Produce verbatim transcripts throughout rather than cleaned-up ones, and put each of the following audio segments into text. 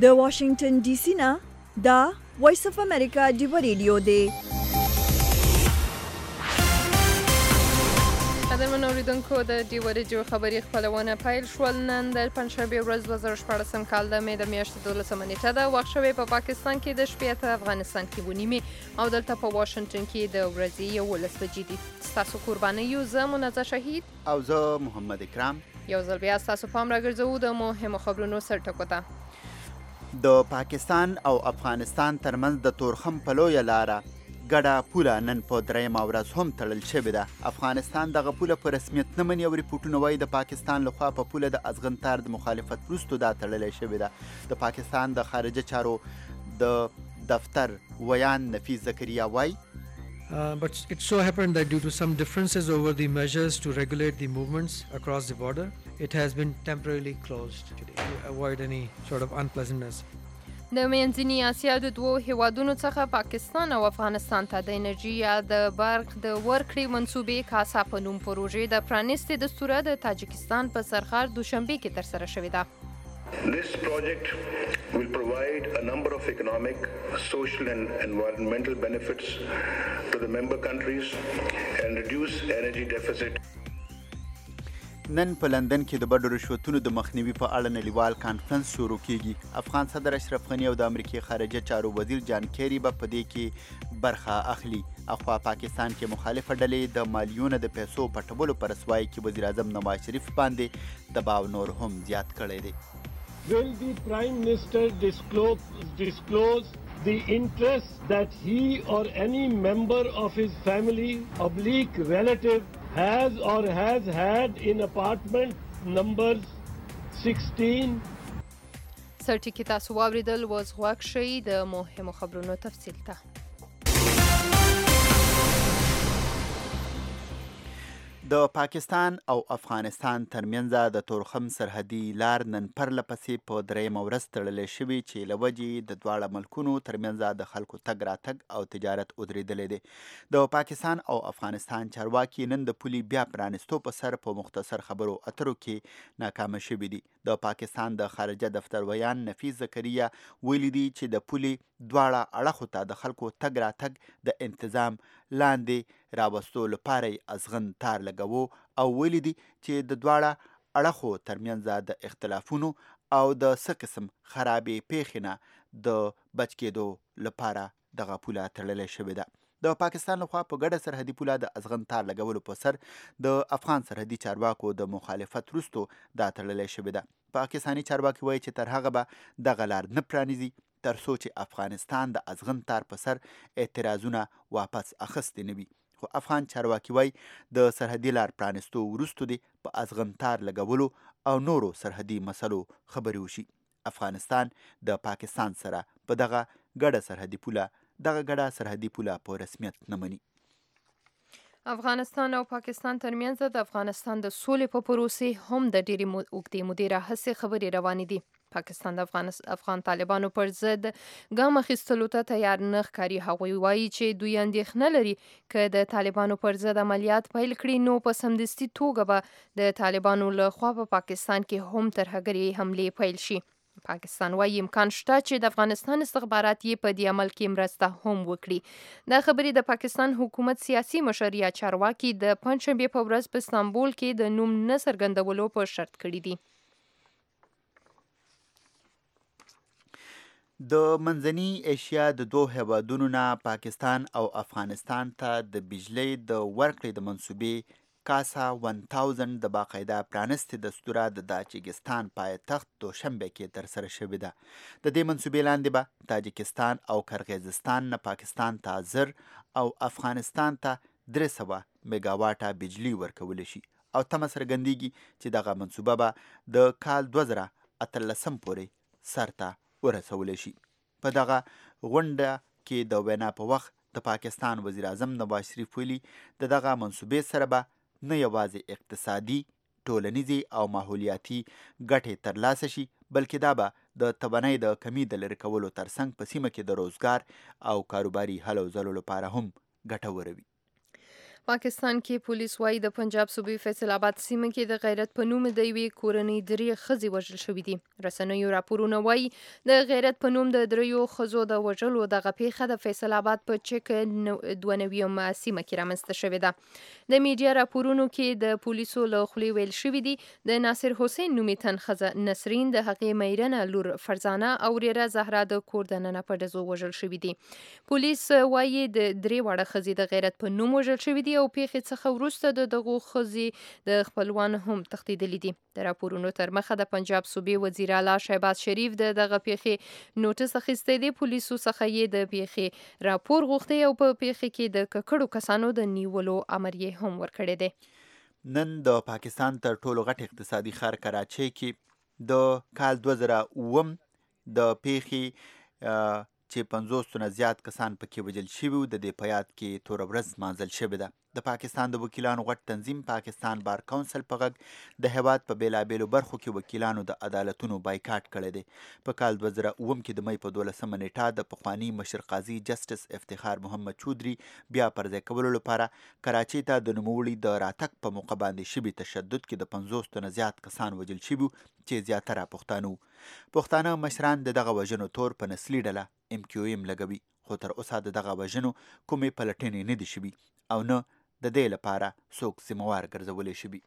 د واشنگټن ډي سي نه دا وایس اف امریکا ډیو ریډیو دی. قدرمن اوریدونکو د ډیو ریډیو خبري خپرونه پیل شول. نن د پنځشنبې ورځ دوه زره شپاړسم کال د مې د میاشتې دولسمه نیټه ده. وخت شوی په پاکستان کې د شپې اته، افغانستان کې اوه نیمې او دلته په واشنګټن کې د ورځې یولس بجې دي. ستاسو قرباني یو زه منزه شهید او زه محمد اکرام. یو ځل بیا ستاسو پام راګرځوو د مهمو خبرونو سرټکو ته. د پاکستان او افغانستان ترمنځ د تورخم په لویه لاره ګډه پوله نن په درېیمه ورځ هم تړل شوې ده. افغانستان دغه پوله په رسمیت نه مني او ریپورټونه وایي د پاکستان لخوا په پوله د ازغنتار د مخالفت وروسته دا تړلې شوې ده. د پاکستان د خارجه چارو د دفتر ویان نفیس زکریا وایي Uh, but it so happened that due to some differences over the measures to regulate the movements across the border, it has been temporarily closed today to avoid any sort of unpleasantness. د منځنۍ اسیا د دوو هیوادونو څخه پاکستان او افغانستان ته د انرژي یا د برق د ورکړې منصوبې کاسا په نوم پروژې د پرانیستې دستوره د تاجکستان په سرخار دوشنبې کې ترسره شوې ده. This project will provide a number of economic, social and environmental benefits to the member countries and reduce energy deficit. نن په لندن کې د بدو رشوتونو د مخنیوي په اړه نړیوال کانفرنس شروع کیږي. افغان صدر اشرف غني او د امریکای خارجه چارو وزیر جان کیری به په دې کې برخه اخلي. اخوا پاکستان کې مخالفه ډلې د مالیونو د پیسو پټولو په رسوایی کې وزیر اعظم نواز شریف باندې دباو نور هم زیات کړی دی. Will the Prime Minister disclose, disclose the interest that he or any member of his family, oblique relative, has or has had in apartment numbers sixteen? سرټکی تاسو واوریدل وز غوږ شئ د مهمو خبرونو تفصیل ته. د پاکستان او افغانستان ترمنځ د تورخم سرحدي لار نن پرله پسې په درېیمه ورځ تړلې شوې چې له وجې د دواړه ملکونو ترمنځ د خلکو تګ راتګ او تجارت ودرېدلی دی. د پاکستان او افغانستان چارواکي نن د پولې بیا پرانستو په سر په مختصر خبرو اترو کې ناکامه شوي دي. د پاکستان د خارجه دفتر ویان نفیس زکریا ویلي دي چې د پولې دواړه اړخو ته د خلکو تګ راتګ د انتظام لاندې راوستو لپاره یې ازغن تار لګوو او ویلي دي چې د دواړه اړخو ترمنځ د اختلافونو او د څه قسم خرابې پیښې نه د بچ کېدو لپاره دغه پوله تړلې شوې ده. د پاکستان لخوا په ګډه سرحدي پوله د ازغن تار لګولو په سر د افغان سرحدي چارواکو د مخالفت وروسته دا تړلې شوې ده. پاکستاني چارواکي وایي چې تر هغه به دغه لار نه پرانیزي تر څو چې افغانستان د ازغن تار په سر اعتراضونه واپس اخیستي نه وي. خو افغان چارواکي وایي د سرحدي لار پرانستو وروسته دې په ازغن تار لګولو او نورو سرحدي مسلو خبرې وشي. افغانستان د پاکستان سره په دغه ګډه سرحدي پوله دغه ګډه سرحدي پوله په رسمیت نه مني. افغانستان او پاکستان ترمنځ د افغانستان د سولې په پروسې هم د ډېرې اوږدې مودې راهیسې خبرې روانې دي. پاکستان د افغان افغان طالبانو پر ضد ګام اخیستلو ته تیار نه ښکاري. هغوی وایي چې دوی اندېښنه لري که د طالبانو پر ضد عملیات پیل کړي نو په سمدستي توګه به د طالبانو له خوا په پاکستان کې هم ترهګرې حملې پیل شي. پاکستان وایي امکان شته چې د افغانستان استخبارات یې په دې عمل کې مرسته هم وکړي. دا خبرې د پاکستان حکومت سیاسي مشر یا چارواکي د پنځشنبې په ورځ په استانبول کې د نوم نه څرګندولو په شرط کړي دي. د منځنۍ ایشیا د دوه هیوادونو نه پاکستان او افغانستان ته د بجلی د ورکړې د منصوبې کاسا ون تاوزند د باقاعده پرانستې دستوره د تاجکستان پایتخت دوشنبه کې ترسره شوې ده. د دې منصوبې لاندې به تاجکستان او کرغیزستان نه پاکستان ته زر او افغانستان ته درې سوه میګاواټه بجلی ورکولی شي او تمه څرګندېږي چې دغه منصوبه به د کال دوه زره اتلسم پورې سرته ورسولی شي. په دغه غونډه کې د وینا په وخت د پاکستان وزیر اعظم نواز شریف ویلي د دغه منصوبې سره به نه یوازې اقتصادي، ټولنیزې او ماحولیاتي ګټې ترلاسه شي بلکې دا به د توانایي د کمي د لرې کولو ترڅنګ په سیمه کې د روزګار او کاروباري هلو ځلو لپاره هم ګټوره وي. پاکستان کې پولیس وايي د پنجاب صوبې فیصل آباد سیمه کې د غیرت په نوم د یوې کورنۍ درې ښځې وژل شوې دي. رسنیو راپورونه وايي د غیرت په نوم د دریو ښځو د وژلو دغه پیښه د فیصل آباد په چک دوه نویم سیمه کې رامنځته شوې ده. د میډیا راپورونو کې د پولیسو له خولې ویل شوي دي د ناصر حسین نومې تن ښځه نسرین د هغې میرنه لور فرزانه او وريره زهرا د کور دننه په ډزو وژل شوي دي. پولیس وايي د درې واړه ښځې د غیرت په نوم وژل شوي دي او پیښې څخه وروسته د دغو ښځې د خپلوان هم تښتېدلي دي. د راپورونو تر مخه د پنجاب صوبې وزیر اعلی شهباز شریف د دغه پیښې نوټس اخیستی دی. پولیسو څخه یې د پیښې راپور غوښتی او په پیښې کې د ککړو کسانو د نیولو امر یې هم ورکړی دی. نن د پاکستان تر ټولو غټ اقتصادي ښار کراچۍ کې د کال دوه زره اووم د پیښې چې پنځوس نه زیات کسان پکې وژل شوي وو د دې په یاد کې توره ورځ لمانځل شوې ده. د پاکستان د وکیلانو غټ تنظیم پاکستان بار کونسل په غږ د هیواد په بیلابیلو برخو کې وکیلانو د عدالتونو بایکاټ کړی دی. په کال دوه زره اووم کې د مۍ په دولسمه نیټه د پخواني مشر قاضي جسټس افتخار محمد چودري بیا پر ځای کولو لپاره کراچۍ ته د نوموړي د راتګ په موقع باندې شوي تشدد کې د پنځوس تنه زیات کسان وژل شوي چې زیاتره پښتانه وو. پښتانه مشران د دغه وژنو تور په نسلي ډله ام کیو ایم لګوي، خو تر اوسه د دغه وژنو کومې پلټنې نه دي شوي او نه د دې لپاره څوک ذمهوار ګرځولی شوي.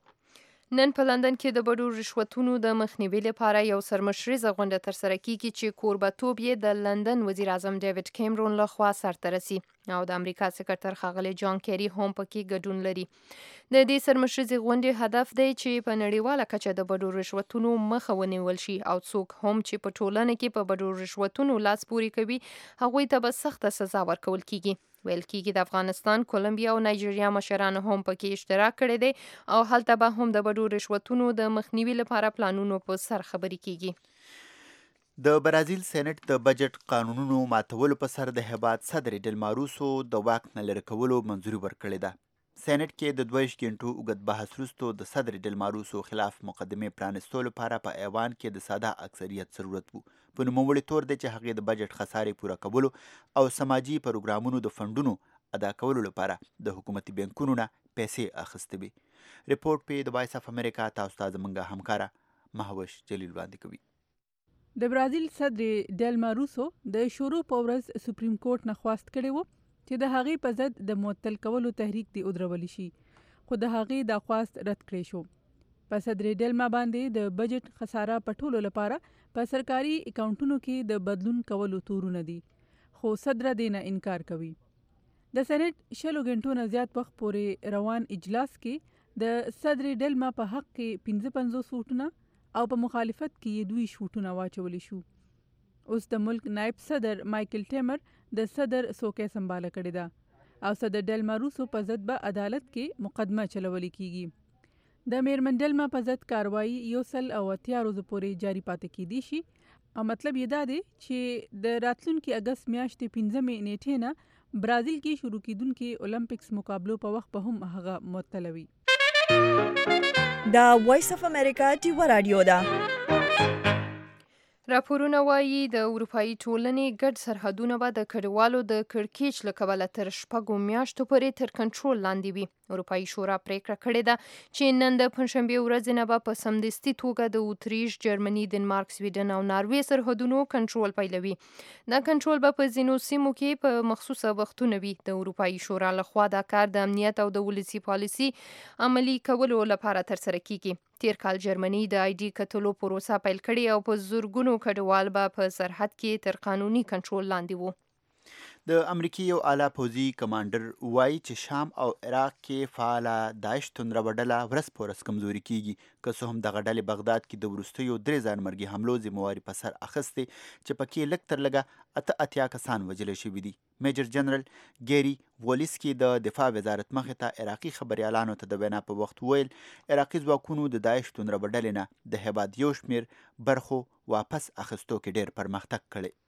نن په لندن کې د بډو رشوتونو د مخنیوي لپاره یو سرمشریزه غونډه ترسره کیږي چې کوربتوب یې د لندن وزیر اعظم ډیوډ کیمرون لخوا سرته رسي او د امریکا سکرټر ښاغلی جان کیری هم پکې ګډون لري. د دې سرمشریزې غونډې هدف دی چې په نړیواله کچه د بډو رشوتونو مخه ونیول شي او څوک هم چې په ټولنه کې په بډو رشوتونو لاس پورې کوي هغوی ته به سخته سزا ورکول کیږي. ویل کیږي د افغانستان، کولمبیا او نایجیریا مشرانو هم پکې اشتراک کړی دی او هلته به هم د بډو رشوتونو د مخنیوي لپاره پلانونو په سر خبرې کیږي. د برازیل سېنات د بجټ قانونونو ماتولو په سر د هیواد صدر ډیلما روسو د واک نه لرې کولو منظوري ورکړې ده. سېنات کې د دوه ګنټو اوږد بحث وروسته د صدر ډیلما روسو خلاف مقدمې پرانستو لپاره په ایوان کې د ساده اکثریت ضرورت و. په نوموړي تور دی چې هغې د بجټ خسارې پوره کولو او سماجي پروګرامونو د فنډونو ادا کولو لپاره د حکومتي بانکونو نه پیسې اخیستې وي. ریپورټ په د وایس اف امریکا تاسو ته زموږ همکاره مهوش جلیل وړاندې کوي. د برازیل صدر ډیلما روسو د شروع په ورځ سپریم کورټ نه خواست کړی و چې د هغې په ضد د معطل کولو تحریک دی ودرولی شي، خو د هغې دا خواست رد کړی شو. په صدر ډیلما باندې د بجټ خساره پټولو لپاره په سرکاري اکاونټونو کې د بدلون کولو تورونه دي، خو صدر دې نه انکار کوي. د سېنات شلو غنټو نه زیات وخت پورې روان اجلاس کې د صدر ډیلما په حق کې پنځه پنځوس ووټونه او په مخالفت کې یې دوی ووټونه واچولی شو. اوس د ملک نائب صدر مایکل ټیمر د صدر څوکۍ سمباله کړې ده او صدر ډیلما روسو په ضد به عدالت کې مقدمه چلولی کیږي. د میرمن ډیلما په ضد کاروایی یو سل او اتیا ورځو پورې جاري پاتې کیدی شي او مطلب یې دا دی چې د راتلونکي اګست میاشتې پنځمې نیټې نه برازیل کې شروع کیدونکي اولمپکس مقابلو په وخت به هم هغه معطلوي. دا وایس اف امریکا ټیوا رادیو ده. راپورونه وایي د اروپایي ټولنې ګډ سرحدونه به د کډوالو د کړکېچ له کبله تر شپږو میاشتو پورې تر کنټرول لاندې وي. اروپایي شورا پریکړه کړې ده چې نن د پنجشنبې ورځې نه به په سمدستي توګه د اتریش، جرمني، دنمارک، سویډن او ناروې سرحدونو کنټرول پیلوي. دا کنټرول به په ځینو سیمو کې په مخصوصه وختونو وي. د اروپایي شورا لخوا دا کار د امنیت او د ولسي پالیسي عملي کولو لپاره ترسره کیږي. تیر کال جرمني د آی ډي کتلو پروسه پیل کړې او په زورګونو کډوال به په سرحد کې تر قانوني کنټرول لاندې وو. د امریکای یو اعلی پوځي کمانډر وایي چې شام او عراق کې فعاله داعش توندروه ډله ورځ په ورځ کمزوري کیږي، که څه هم دغه ډلې بغداد کې د وروستیو درې ځانمرګي حملو ذمهواري په سر اخیستې چې پکې لږ تر لږه اته اتیا کسان وژلی شوي دي. میجر جنرال ګیری وولیسکي د دفاع وزارت مخې ته عراقي خبریالانو ته د وینا په وخت ویل عراقي ځواکونو د داعش توندروه ډلې نه د هیواد یو شمېر برخو واپس اخیستو کې ډېر پرمختګ کړی.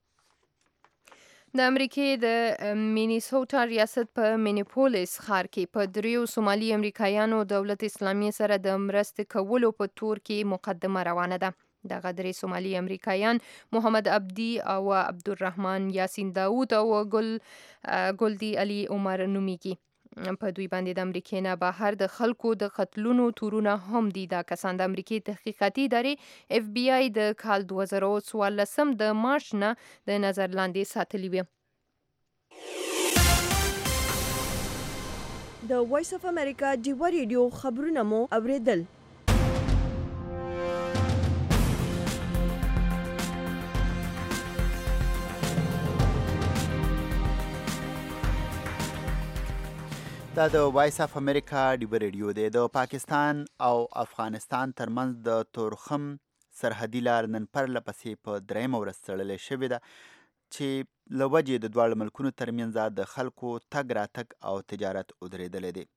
د امریکې د مینیسوټا ریاست په مینیپولیس ښار کې په دریو سومالي امریکایانو دولت اسلامي سره د مرستې کولو په تور کې مقدمه روانه ده. دغه درې سومالي امریکایان محمد عبدي او عبدالرحمن یاسین داود او ګل ګلدي علي عمر نومیږي. په دوی باندې د امریکای نه بهر د خلکو د قتلونو تورونه هم دي. دا کسان د امریکای تحقیقاتي ادارې اف بی آی د کال دوه زره څوارلس د مارچ نه د نظر لاندې ساتلي وي. د وایس اف امریکا ډیوا ریډیو خبرونه مو اوریدل. دا د وایس اف امریکا ډیوا ریډیو دی. د پاکستان او افغانستان ترمنځ د تورخم سرحدي لار نن پرله پسې په درېیمه ورځ تړلې شوې ده چې له وجې د دواړو ملکونو ترمنځ د خلکو تګ راتګ او تجارت ودرېدلی دی.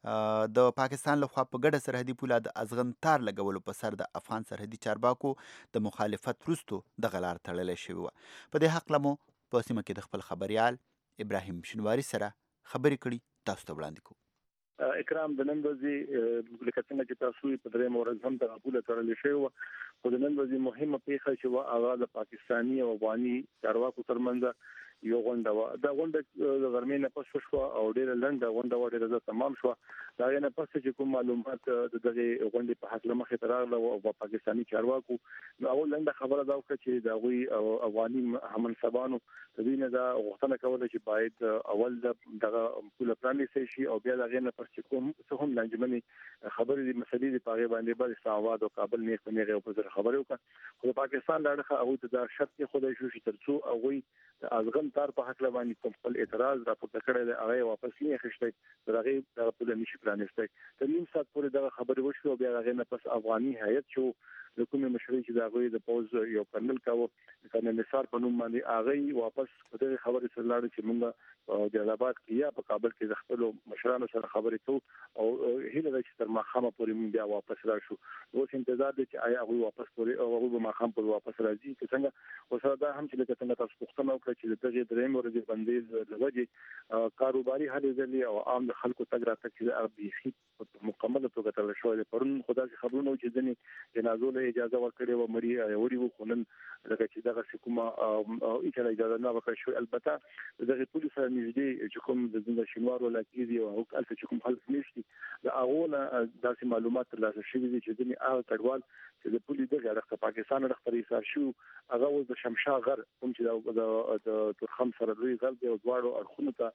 د پاکستان لخوا په ګډه سرحدي پوله د ازغن تار لګولو په سر د افغان سرحدي چارواکو د مخالفت وروستو دغه لار تړلې شوې وه. په دې هکله مو په سیمه کې د خپل خبریال ابراهیم شینواري سره خبرې کړي، تاسو ته وړاندې کوو. اکرام د نن ورځې لکه څنګه چې تاسو په درېیمه ورځ هم دغه پوله تړلې شوې وه، خو د نن ورځې مهمه پیښه چې وه هغه د پاکستاني او افغاني چارواکو ترمنځ یو غونډه وه. دا غونډه د غرمې نه پس وشوه او ډېره لنډه غونډه وه، ډېره زر تمام شوه. د هغې نه پس چې کوم معلومات د دغې غونډې په هکله مخې ته راغله او پاکستاني چارواکو نو اول لنډه خبره دا وکړه چې د هغوی افغاني همنصبانو د دوی نه دا غوښتنه کوله چې باید اول دغه پوله پرانیستی شي او بیا د هغې نه پس چې کوم څه هم لانجمنې خبرې دي مسلې دي په هغې باندې به اسلام او کابل نیغ په نیغ یو په زر خبرې وکړه. خو د پاکستان له اړخه هغوی ته دا شرط کېښودی شو چې تر څو هغوی د ازغن تار په هکله باندې کوم خپل اعتراض راپورته کړی دی هغه یې واپس نه اخیستی، تر هغې دغه پوله نشي پرانیستی. تر نیم ساعت پورې دغه خبرې وشوې او بیا د هغې نه پس افغاني هیئت چې د کومې مشرۍ چې د هغوی د پوځ یو کرنل کاوه کرنل نثار په نوم باندې هغه یې واپس په دغې خبرې سره لاړه چې موږ جلالاباد کې یا په کابل کې د خپلو مشرانو سره خبرې کوو او هیله ده چې تر ماښامه پورې موږ بیا واپس راشو. اوس انتظار دی چې آیا هغوی واپس پورې او هغوی به ماښام پورې واپس راځي که څنګه. ورسره دا هم چې لکه څنګه تاسو پوښتنه وکړه چې د دغې درېیمې ورځې بندیز له وجې کاروباري هلې ځلې او عام د خلکو تګ راتګ چې هغه بیخي په مکمله توګه تړل شوی دی. پرون خو داسې خبرونه وو چې ځینې جنازو له اجازه ورکړې وه، مړي وړي وو، خو نن لکه چې دغسې کومه هېڅ اجازه نه ورکړل شوې. البته د دغې پولې سره نږدې چې کوم د شینوار ولایت دي او هلته چې کوم خلک مېشت دي د هغو نه داسې معلومات ترلاسه شوي دي چې ځینې هغه کډوال چې د پولې دغې اړخ ته پاکستان اړخ ته ایسار شوي هغه اوس د شمشا غر کوم چې د تورخم سره لوی غر دی او دواړو اړخونو ته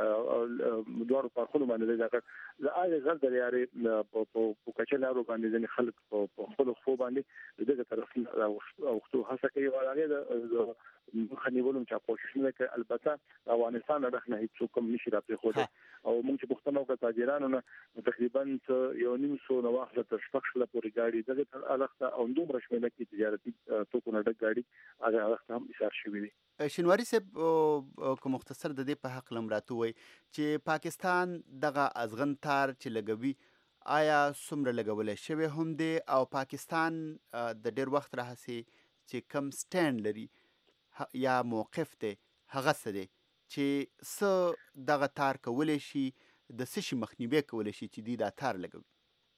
دواړو په اړخونو باندې دی دا غر د هغې غر د لارې په کچه لارو باندې ځینې خلک په خپلو خپو باندې د دغه طرف اوښتو هڅه کوي او هغې د مخه نیولو چا کوشش نه کوي. البته د افغانستان اړخ نه هېڅوک هم نشي راپرېښودی او موږ چې پوښتنه وکړه تاجرانو نه تقریبا یو نیم سو نه واخله تر شپږ شله پورې ګاډي دغې اړخ ته او دومره شمېره کې تجارتي توکو نه ډک ګاډي هغه اړخ ته هم ایسار شوي دي. شینواري صاحب که مختصر د دې په هکله هم راته ووایي چې پاکستان دغه ازغن تار چې لګوي آیا څومره لګولی شوی هم دی او پاکستان د ډېر وخت راهیسې چې کم سټینډ لري یا موقف دی هغه څه دی چې څه دغه تار کولی شي د څه شي مخنیوی کولی شي چې دوی دا تار لګوي؟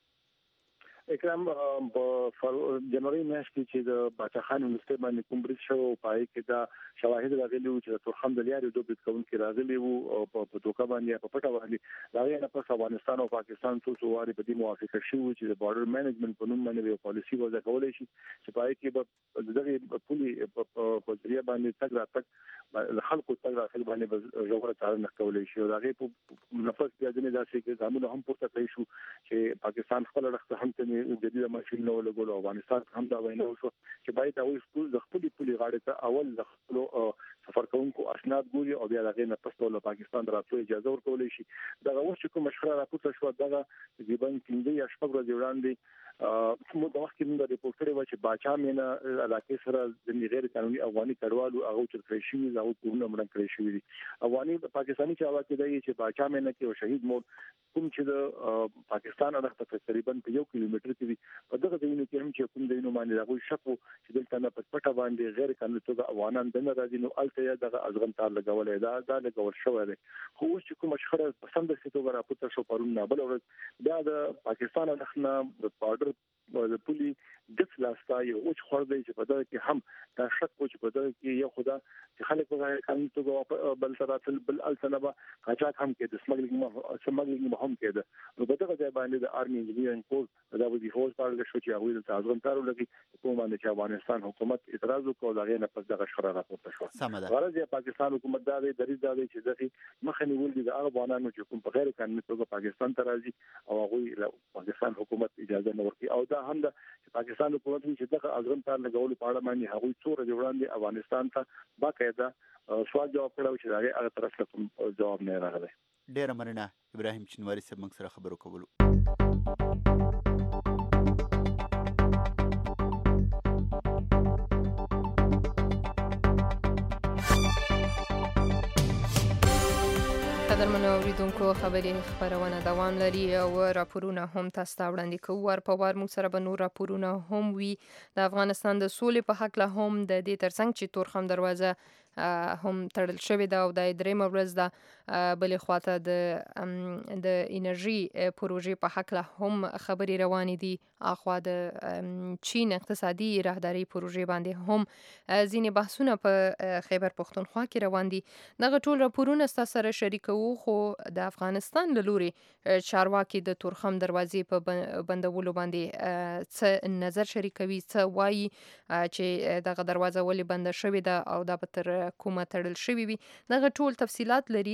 اکرام په جنوري میاشت کې چې د باچا خان یونیورسټۍ باندې کوم برید شوی و په هغې کې دا شواهد راغلي وو چې د تورخم د لارې دوه برید کوونکي راغلي وو او په دوکه باندې یا په پټه باندې د هغې نه پس افغانستان او پاکستان څو څو وارې په دې موافقه شوي وو چې د بارډر مینجمنټ په نوم باندې یو پالیسي وضع کولی شي چې په هغې کې به د دغې پولې په ذریعه باندې تګ راتګ د خلکو تګ راتګ باندې به ژوره څارنه کولی شي او د هغې په نفس بیا ځینې داسې ګامونه هم پورته کړی شو چې پاکستان خپل اړخ ته هم جديده ماشين نه ولګول او افغانستان هم دا وینا وشو چې باید هغوی خپل د خپلې پولې غاړې ته اول د خپلو سفر کوونکو اسناد ګوري او بیا د هغې نه پس له پاکستان د راتلو اجازه ورکولی شي. دغه اوس چې کومه شخړه راپورته شوه دغه تقریبا پنځه یا شپږ ورځې وړاندې موږ د وخت کې موږ رپورټ کړی وه چې باچا مینا علاقې سره ځینې غیر قانوني افغاني کډوالو هغه اوچت کړی شوي دي، هغوی کورونه مړه کړی شوي دي. افغاني پاکستاني چارواکي دا چې باچا مینا کې یو شهید مور کوم چې د پاکستان اړخ ته تقریبا په یو کیلومتر کې دي په دغه ځایونو کې هم چې کوم ځایونو باندې هغوی شک و چې دلته نه په پټه باندې غیر قانوني توګه افغانان دننه راځي نو هلته یې دغه ازغن تار لګولی دا دا لګول شوی دی. خو اوس چې کومه شخړه په سمدستي توګه راپورته شو پرون نابله ورځ بیا د پاکستان اړخ نه د بارډر د پولي د فلاستا یو او خور دی چې په دغه کې هم دا شک او چې په دغه کې یو خدا چې خلک په قانون توګه بل تراتل بل السنبه قاچاق هم کې د سمګلینګ سمګلینګ هم کې ده نو په دغه ځای باندې د آرمي انجینیرینګ کورس دا به د فوج پاره شو چې هغه د تعظیم کارو لګي په باندې چې افغانستان حکومت اعتراض وکړ دا غي نه پس دغه شخړه راپورته شو غرض یې پاکستان حکومت دا دی درې دا دی چې دغه مخه نیول دي د افغانانو چې کوم په غیر قانوني توګه پاکستان ته راځي او هغه پاکستان حکومت اجازه نه ورکړي او دا هم د پاکستان حکومت چې دغه اجرم کار لګول په اړه باندې هغه څوره جوړاندې افغانستان ته باقاعده سوال جواب کړو چې هغه هغه طرف ته جواب نه راغلی. ډېره مننه ابراهیم چنواری صاحب موږ سره خبرو کولو. قدرمنو اوریدونکو خبري خبرونه دوام لري او راپورونه هم تاسو ته وړاندې کوو. ور په ور موږ سره به نور راپورونه هم وي د افغانستان د سولې په حق له هم د دې ترڅنګ چې تورخم دروازه هم تړل شوې ده او د درېیمه ورځ ده بلې خواته د د انرژي پروژې په حق له هم خبرې روانې دي. اخوا د چین اقتصادي راهداري پروژې باندې هم ځینې بحثونه په خیبر پښتونخوا کې روان دي. دغه ټول راپورونه ستاسو سره شریکوو خو د افغانستان له لورې چارواکي د تورخم دروازې په بندولو باندې څه نظر شریکوي، څه وایي چې دغه دروازه ولې بنده شوې ده او دا به تر کومه تړل شوی وي. دغه ټول تفصيلات لري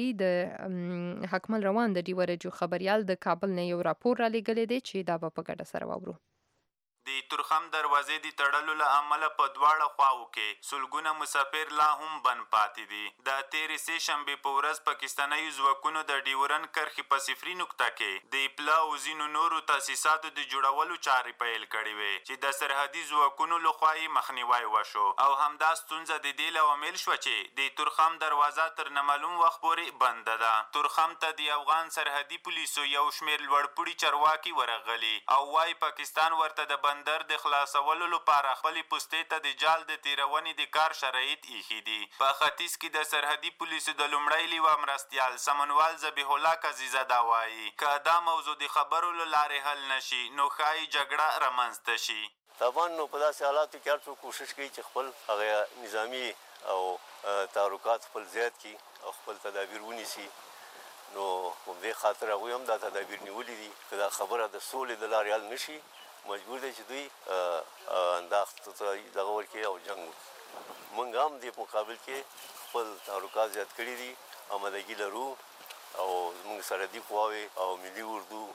د حکمل روان د ډیوه رادیو خبريال د کابل نه یو راپور را لېږلی دی چې دا به په ګډه سره واورو. د تورخم دروازې د تړلو له امله په دواړه خواو کې سلګونه مسافر لا هم بند پاتې دي. د تیرې سې شنبې په ورځ پاکستاني ځواکونو د ډیورن کرښې په صفري نقطه کې د اپلا او ځینو نورو تاسیساتو د جوړولو چارې پیل کړې وې چې د سرحدي ځواکونو لخوا یې مخنیوی وشو او همدا ستونزه د دې لامل شوه چې د تورخم دروازه تر نامعلوم وخت پورې بنده ده. تورخم ته د افغان سرحدي پولیسو یو شمېر لوړپوړي چارواکي ورغلي او وايي پاکستان ورته د بندر د خلاصولو لپاره خپلې پوستې ته د جال د تیرونې د کار شرایط ایښي دي. په ختیځ کې د سرحدي پولیسو د لومړی لیوه مرستیال سمنوال ذبیح الله کزیزاده وایي که دا موضوع د خبرو له لارې حل نشي نو ښایي جګړه رامنځته شي. طبعا نو په داسې حالاتو کې هر څوک کوشش کوي چې خپل هغه نظامي او تعلقات خپل زیات کړي او خپل تدابیر ونیسي. نو همدې خاطر هغوی هم دا تدابیر نیولي دي که دا خبره د سولې د لارې حل نشي مجبور دی چې دوی انداختو ته دغه ورکړي او جنګ وکړي. موږ هم دې مقابل کې خپل تعلقات زیات کړي دي، آمادګي لرو او زموږ سرحدي قواوې او ملي اردو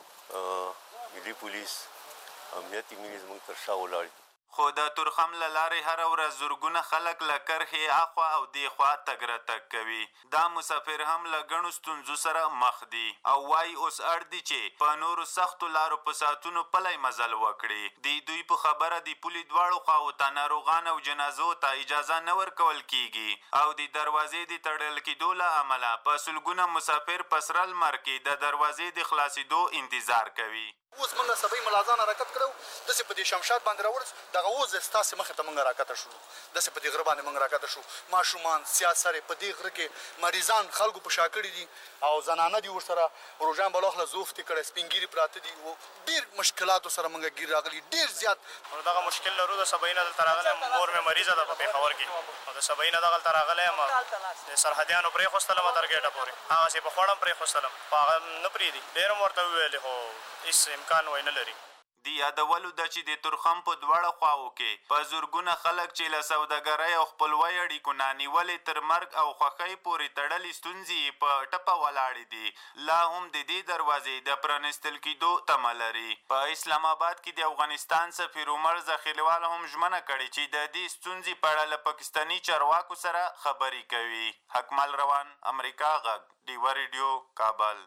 ملي پولیس امنیتي ملي زموږ تر شا ولاړ دي. خو د تورخم له لارې هره ورځ زرګونه خلک له کرښې اخوا او دېخوا تګ راتګ کوي. دا مسافر هم له ګڼو ستونزو سره مخ دي او وایي اوس اړ دي چې په نورو سختو لارو په ساعتونو پلی مزل وکړي. د دوی په خبره د پولې دواړو خواو ته ناروغان او جنازو ته اجازه نه ورکول کیږي او د دروازې د تړل کېدو له امله په سلګونه مسافر په سره لمر کې د دروازې د خلاصېدو انتظار کوي. اوس موږ سبای ملازان حرکت کړو داسې په دې شمشاد باندې راوړل دغه اوس ستاسې مخې ته موږ راکته شو داسې په دې غره باندې موږ راکته شو. ماشومان سیاسرې په دې غره کې مریضان خلکو په شا کړي دي او زنانه دي ورسره روژان بلوخله زوفتې کړی سپینګیري پراته دي او ډېر مشکلاتو سره موږ ګیر راغلي ډېر زیات. دغه مشکل لرو د سبای نه دلته راغلی مور مې مریضه ده په پېښور کې او د سبای نه دغلته راغلی یم د سرحدیانو پرېښوستلم تر ګېټه پورې هغسې په خوړم پرېښوستلم په هغه نه پرېږدي ډېر هم ورته وویلې خو هېڅ امکان وی نه لري. د یادولو ده چې د تورخم په دواړه خواو کې په زرګونه خلک چې له سوداګرۍ او خپلوۍ اړیکو نه نیولې تر مرګ او خوښۍ پورې تړلې ستونزې په ټپه ولاړې دي لا هم د دې دروازې د پرانیستل کېدو تمه لري. په اسلام آباد کې د افغانستان سفیر عمر ذخیروال هم ژمنه کړې چې د دې ستونزې په اړه له پاکستاني چارواکو سره خبرې کوي. حکمل روان امریکا غږ ډیوه ریډیو کابل.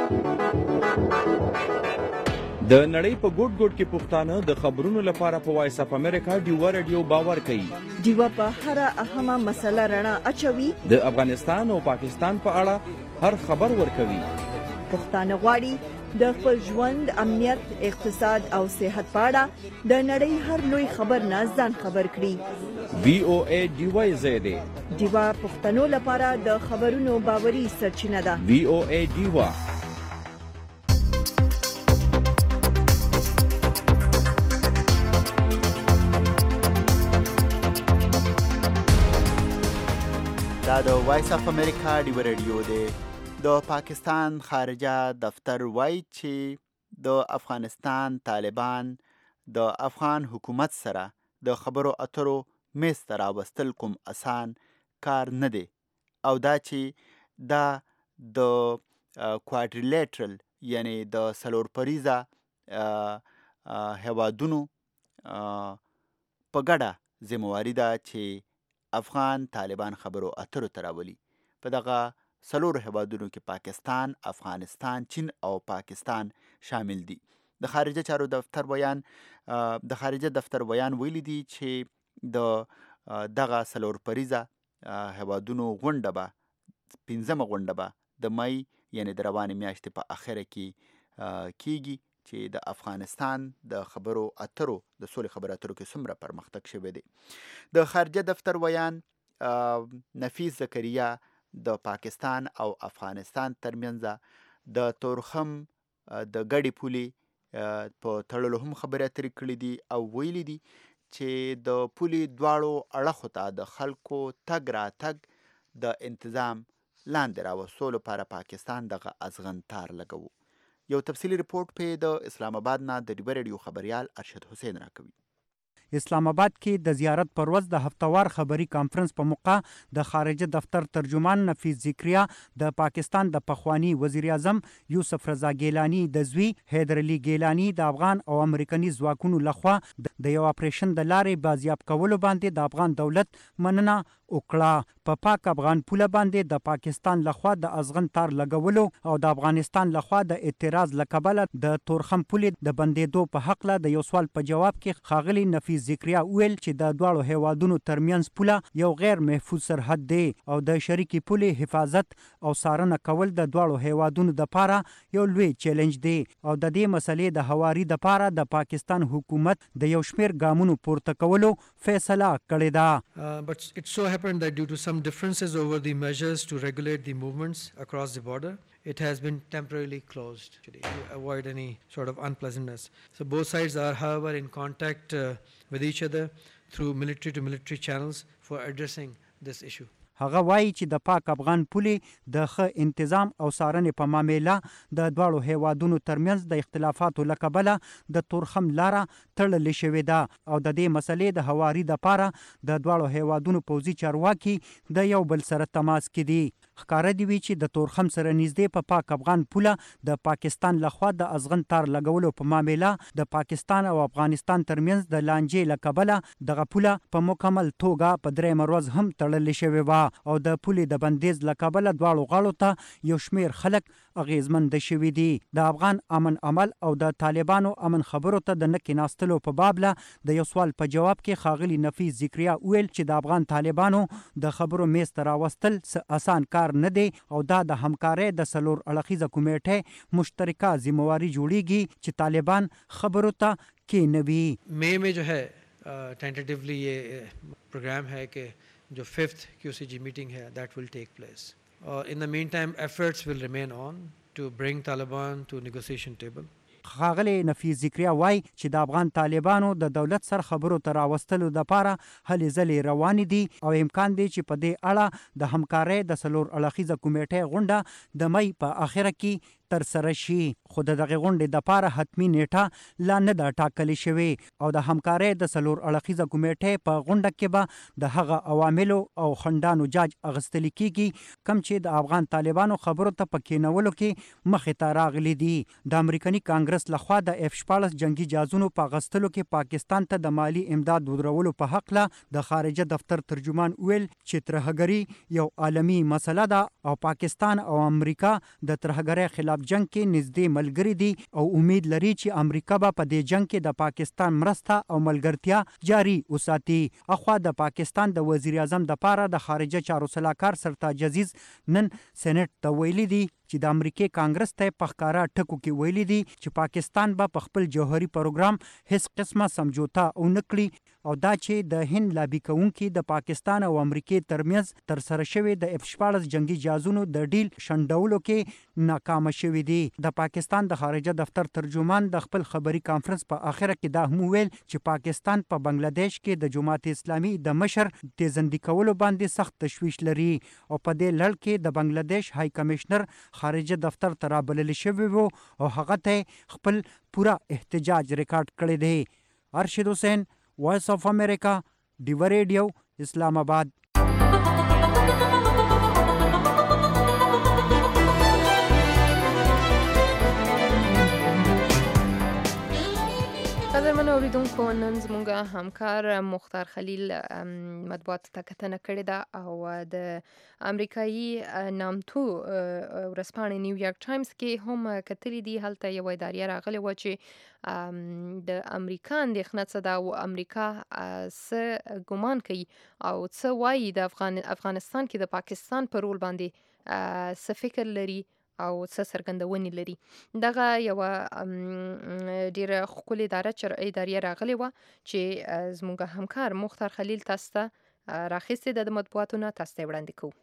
د نړۍ په ګوټ ګوټ کې پښتانه د خبرونو لپاره په وایس اف امریکا ډیوه رادیو باور کوي. ډیوه په هر اهمه مسله رڼا اچوي. د افغانستان او پاکستان په اړه هر خبر ورکوي. پښتانه غواړي د خپل ژوند، امنیت، اقتصاد او صحت په اړه د نړۍ هر لوی خبر نه ځان خبر کړي. وی او ای ډیوه زیاده ډیوه پښتنو لپاره د خبرونو باوري سرچینه ده. وی او ای ډیوه د وایس اف امریکا ډیو رادیو دی. د پاکستان خارجه دفتر وایي چې د افغانستان طالبان د افغان حکومت سره د خبرو اترو میز ته راوستل کوم اسان کار نه دی او دا چې دا د کوادریلیټرل یعنی د څلور پریزه هیوادونو په ګډه ذمواري ده چې افغان طالبان خبرو اترو ته راولي. په دغه څلورو هیوادونو کې پاکستان، افغانستان، چین او پاکستان شامل دي. د خارجه چارو دفتر ویان د خارجه دفتر ویان ویلي دي چې د دغه څلور پریزه هیوادونو غونډه به پنځمه غونډه به د مای یعنی د روانې میاشتې په اخره کې کیږي چې د افغانستان د خبرو اترو د سولې خبرو اترو کې څومره پرمختګ شوی دی. د خارجه دفتر ویان نفیس زکریا د پاکستان او افغانستان ترمنځ د تورخم د ګډې پولې په تړلو هم خبرې اترې کړې دي او ویلي دي چې د پولې دواړو اړخو ته د خلکو تګ راتګ د انتظام لاندې راوستلو لپاره پاکستان دغه ازغنتار لګوو. یو تفصیلی رپورټ په د اسلام آباد نه د ډیبر رادیو خبريال ارشد حسین راکوي. اسلام آباد کې د زیارت پر ورځ د هفتوار خبري کانفرنس په موقع د خارجه دفتر ترجمان نفیس ذکریا د پاکستان د پخوانی وزیر اعظم یوسف رضا ګیلانی د زوی حیدر علي ګیلانی د افغان او امریکایي ځواکونو لخوا د یو اپریشن د لارې بازیاب کولو باندې د افغان دولت مننه وکړه. په پاک افغان پوله باندې د پاکستان لخوا د ازغن تار لګولو او د افغانستان لخوا د اعتراض لکبله د تورخم پولې د بندیدو په حق له د یو سوال په جواب کې خاغلی نفیس ذکریا ویل چې د دواړو هیوادونو ترمنځ پوله یو غیر محفوظ سرحد دی او د شریکي پولې حفاظت او څارنه کول د دواړو هیوادونو دپاره یو لوی چیلنج دی او د دې مسلې د هواري دپاره د پاکستان حکومت د یو شمیر ګامونو پورته کولو فیصله کړې ده. happened that due to some differences over the measures to regulate the movements across the border, it has been temporarily closed to avoid any sort of unpleasantness. So both sides are, however, in contact uh, with each other through military to military channels for addressing this issue. هغه وایي چې د پاک افغان پولې د ښه انتظام او څارنې په معامله د دواړو هیوادونو ترمنځ د اختلافاتو له کبله د تورخم لاره تړلې شوې ده او د دې مسلې د هواري دپاره د دواړو هیوادونو پوځي چارواکي د یو بل سره تماس کې دي. ښکاره دي وي چې د تورخم سره نږدې په پاک افغان پوله د پاکستان لخوا د ازغن تار لګولو په معامله د پاکستان او افغانستان ترمنځ د لانجې له کبله دغه پوله په مکمل توګه په درېیمه ورځ هم تړلې شوې وه او د پولې د بندیز له کبله دواړو غاړو ته یو شمیر خلک اغیزمند شوي دي. د افغان امن عمل او د طالبانو امن خبرو ته د نه کېناستلو په باب له د یو سوال په جواب کې ښاغلي نفیس ذکریا ویل چې د افغان طالبانو د خبرو میز ته راوستل څه اسان کار نه دی او دا د همکارۍ د څلور اړخیزه کمیټې مشترکه ذمواري جوړیږي چې طالبان خبرو ته کېنوي. مئی میں جو ہے ٹینٹیٹیولی یہ پروگرام ہے کہ جو ففتھ کیو سی جی میٹنگ ہے دیٹ ول ٹیک پلیس. ان دا مین ٹائم ایفرٹس ول ریمین آن ټو برنگ طالبان ټو نیگوسیشن ټیبل. ښاغلی نفیس ذکریا وایي چې د افغان طالبانو د دولت سره خبرو ته راوستلو دپاره هلې ځلې روانې دي او امکان دی چې په دې اړه د همکارۍ د څلور اړخیزه کمیټې غونډه د مئی په اخره کې تر سره شي. خو د دغې غونډې دپاره حتمي نیټه لا نه ده ټاکلې شوې او د همکارۍ د څلور اړخیزه کمیټې په غونډه کې به د هغه عواملو او خنډانو جاج اخیستل کیږي کوم چې د افغان طالبانو خبرو ته په کېنولو کې مخې ته راغلي دي. د امریکایي کانګرس لخوا د اف شپاړس جنگي جازونو په اخیستلو کې پاکستان ته د مالی امداد ودرولو په حق له د خارجه دفتر ترجمان ویل چې ترهګري یو عالمي مسله ده او پاکستان او امریکا د ترهګرۍ خلاف جنگ کې نږدې ملګري دي او امید لري چې امریکا به په دې جنگ کې د پاکستان مرسته او ملګرتیا جاري وساتي. اخوا د پاکستان د وزیر اعظم دپاره د خارجه چارو سلاکار سرتاج عزیز نن سېنات ته ویلي دي چې د امریکای کانګرس ته په ښکارا ټکو کې ویلي دي چې پاکستان به په خپل جوهري پروګرام هیڅ قسمه سمجوتا او نکړي او دا چې د هند لابي کوونکي د پاکستان او امریکای ترمنځ تر سره شوی د اف شپاړس جنگي جهازونو د ډیل شندولو کې ناکام شوی دی. د پاکستان د خارجه دفتر ترجمان د خپل خبري کانفرنس په اخره کې دا هم ویل چې پاکستان په بنگلاديش کې د جماعت اسلامي د مشر تیزندي کولو باندې سخت تشویش لري او په دې لړ کې د بنگلاديش های کمشنر خارجه دفتر ته رابلل شوی وو او هغه ته خپل پورا احتجاج ریکارډ کړی دی. ارشد حسین، وایس اف امریکا، ډیو ریډیو، اسلام آباد. قدرمنو اوریدونکو، نن زموږ همکار مختار خلیل مطبوعاتو ته کتنه کړې ده او د امریکایي نامتو ورځپاڼې نیویارک ټایمز کې هم کتلي دي. هلته یوه اداریه راغلې وه چې د امریکا اندېښنه څه ده او امریکا څه ګمان کوي او څه وایي د افغان افغانستان کې د پاکستان په رول باندې څه فکر لري او څه څرګندونې لري. دغه یوه ډیره ښکلې اداریه راغلې وه چې زموږ همکار مختار خلیل تاسو ته راخیستې ده د مطبوعاتو نه، تاسو ته یې وړاندې کوو.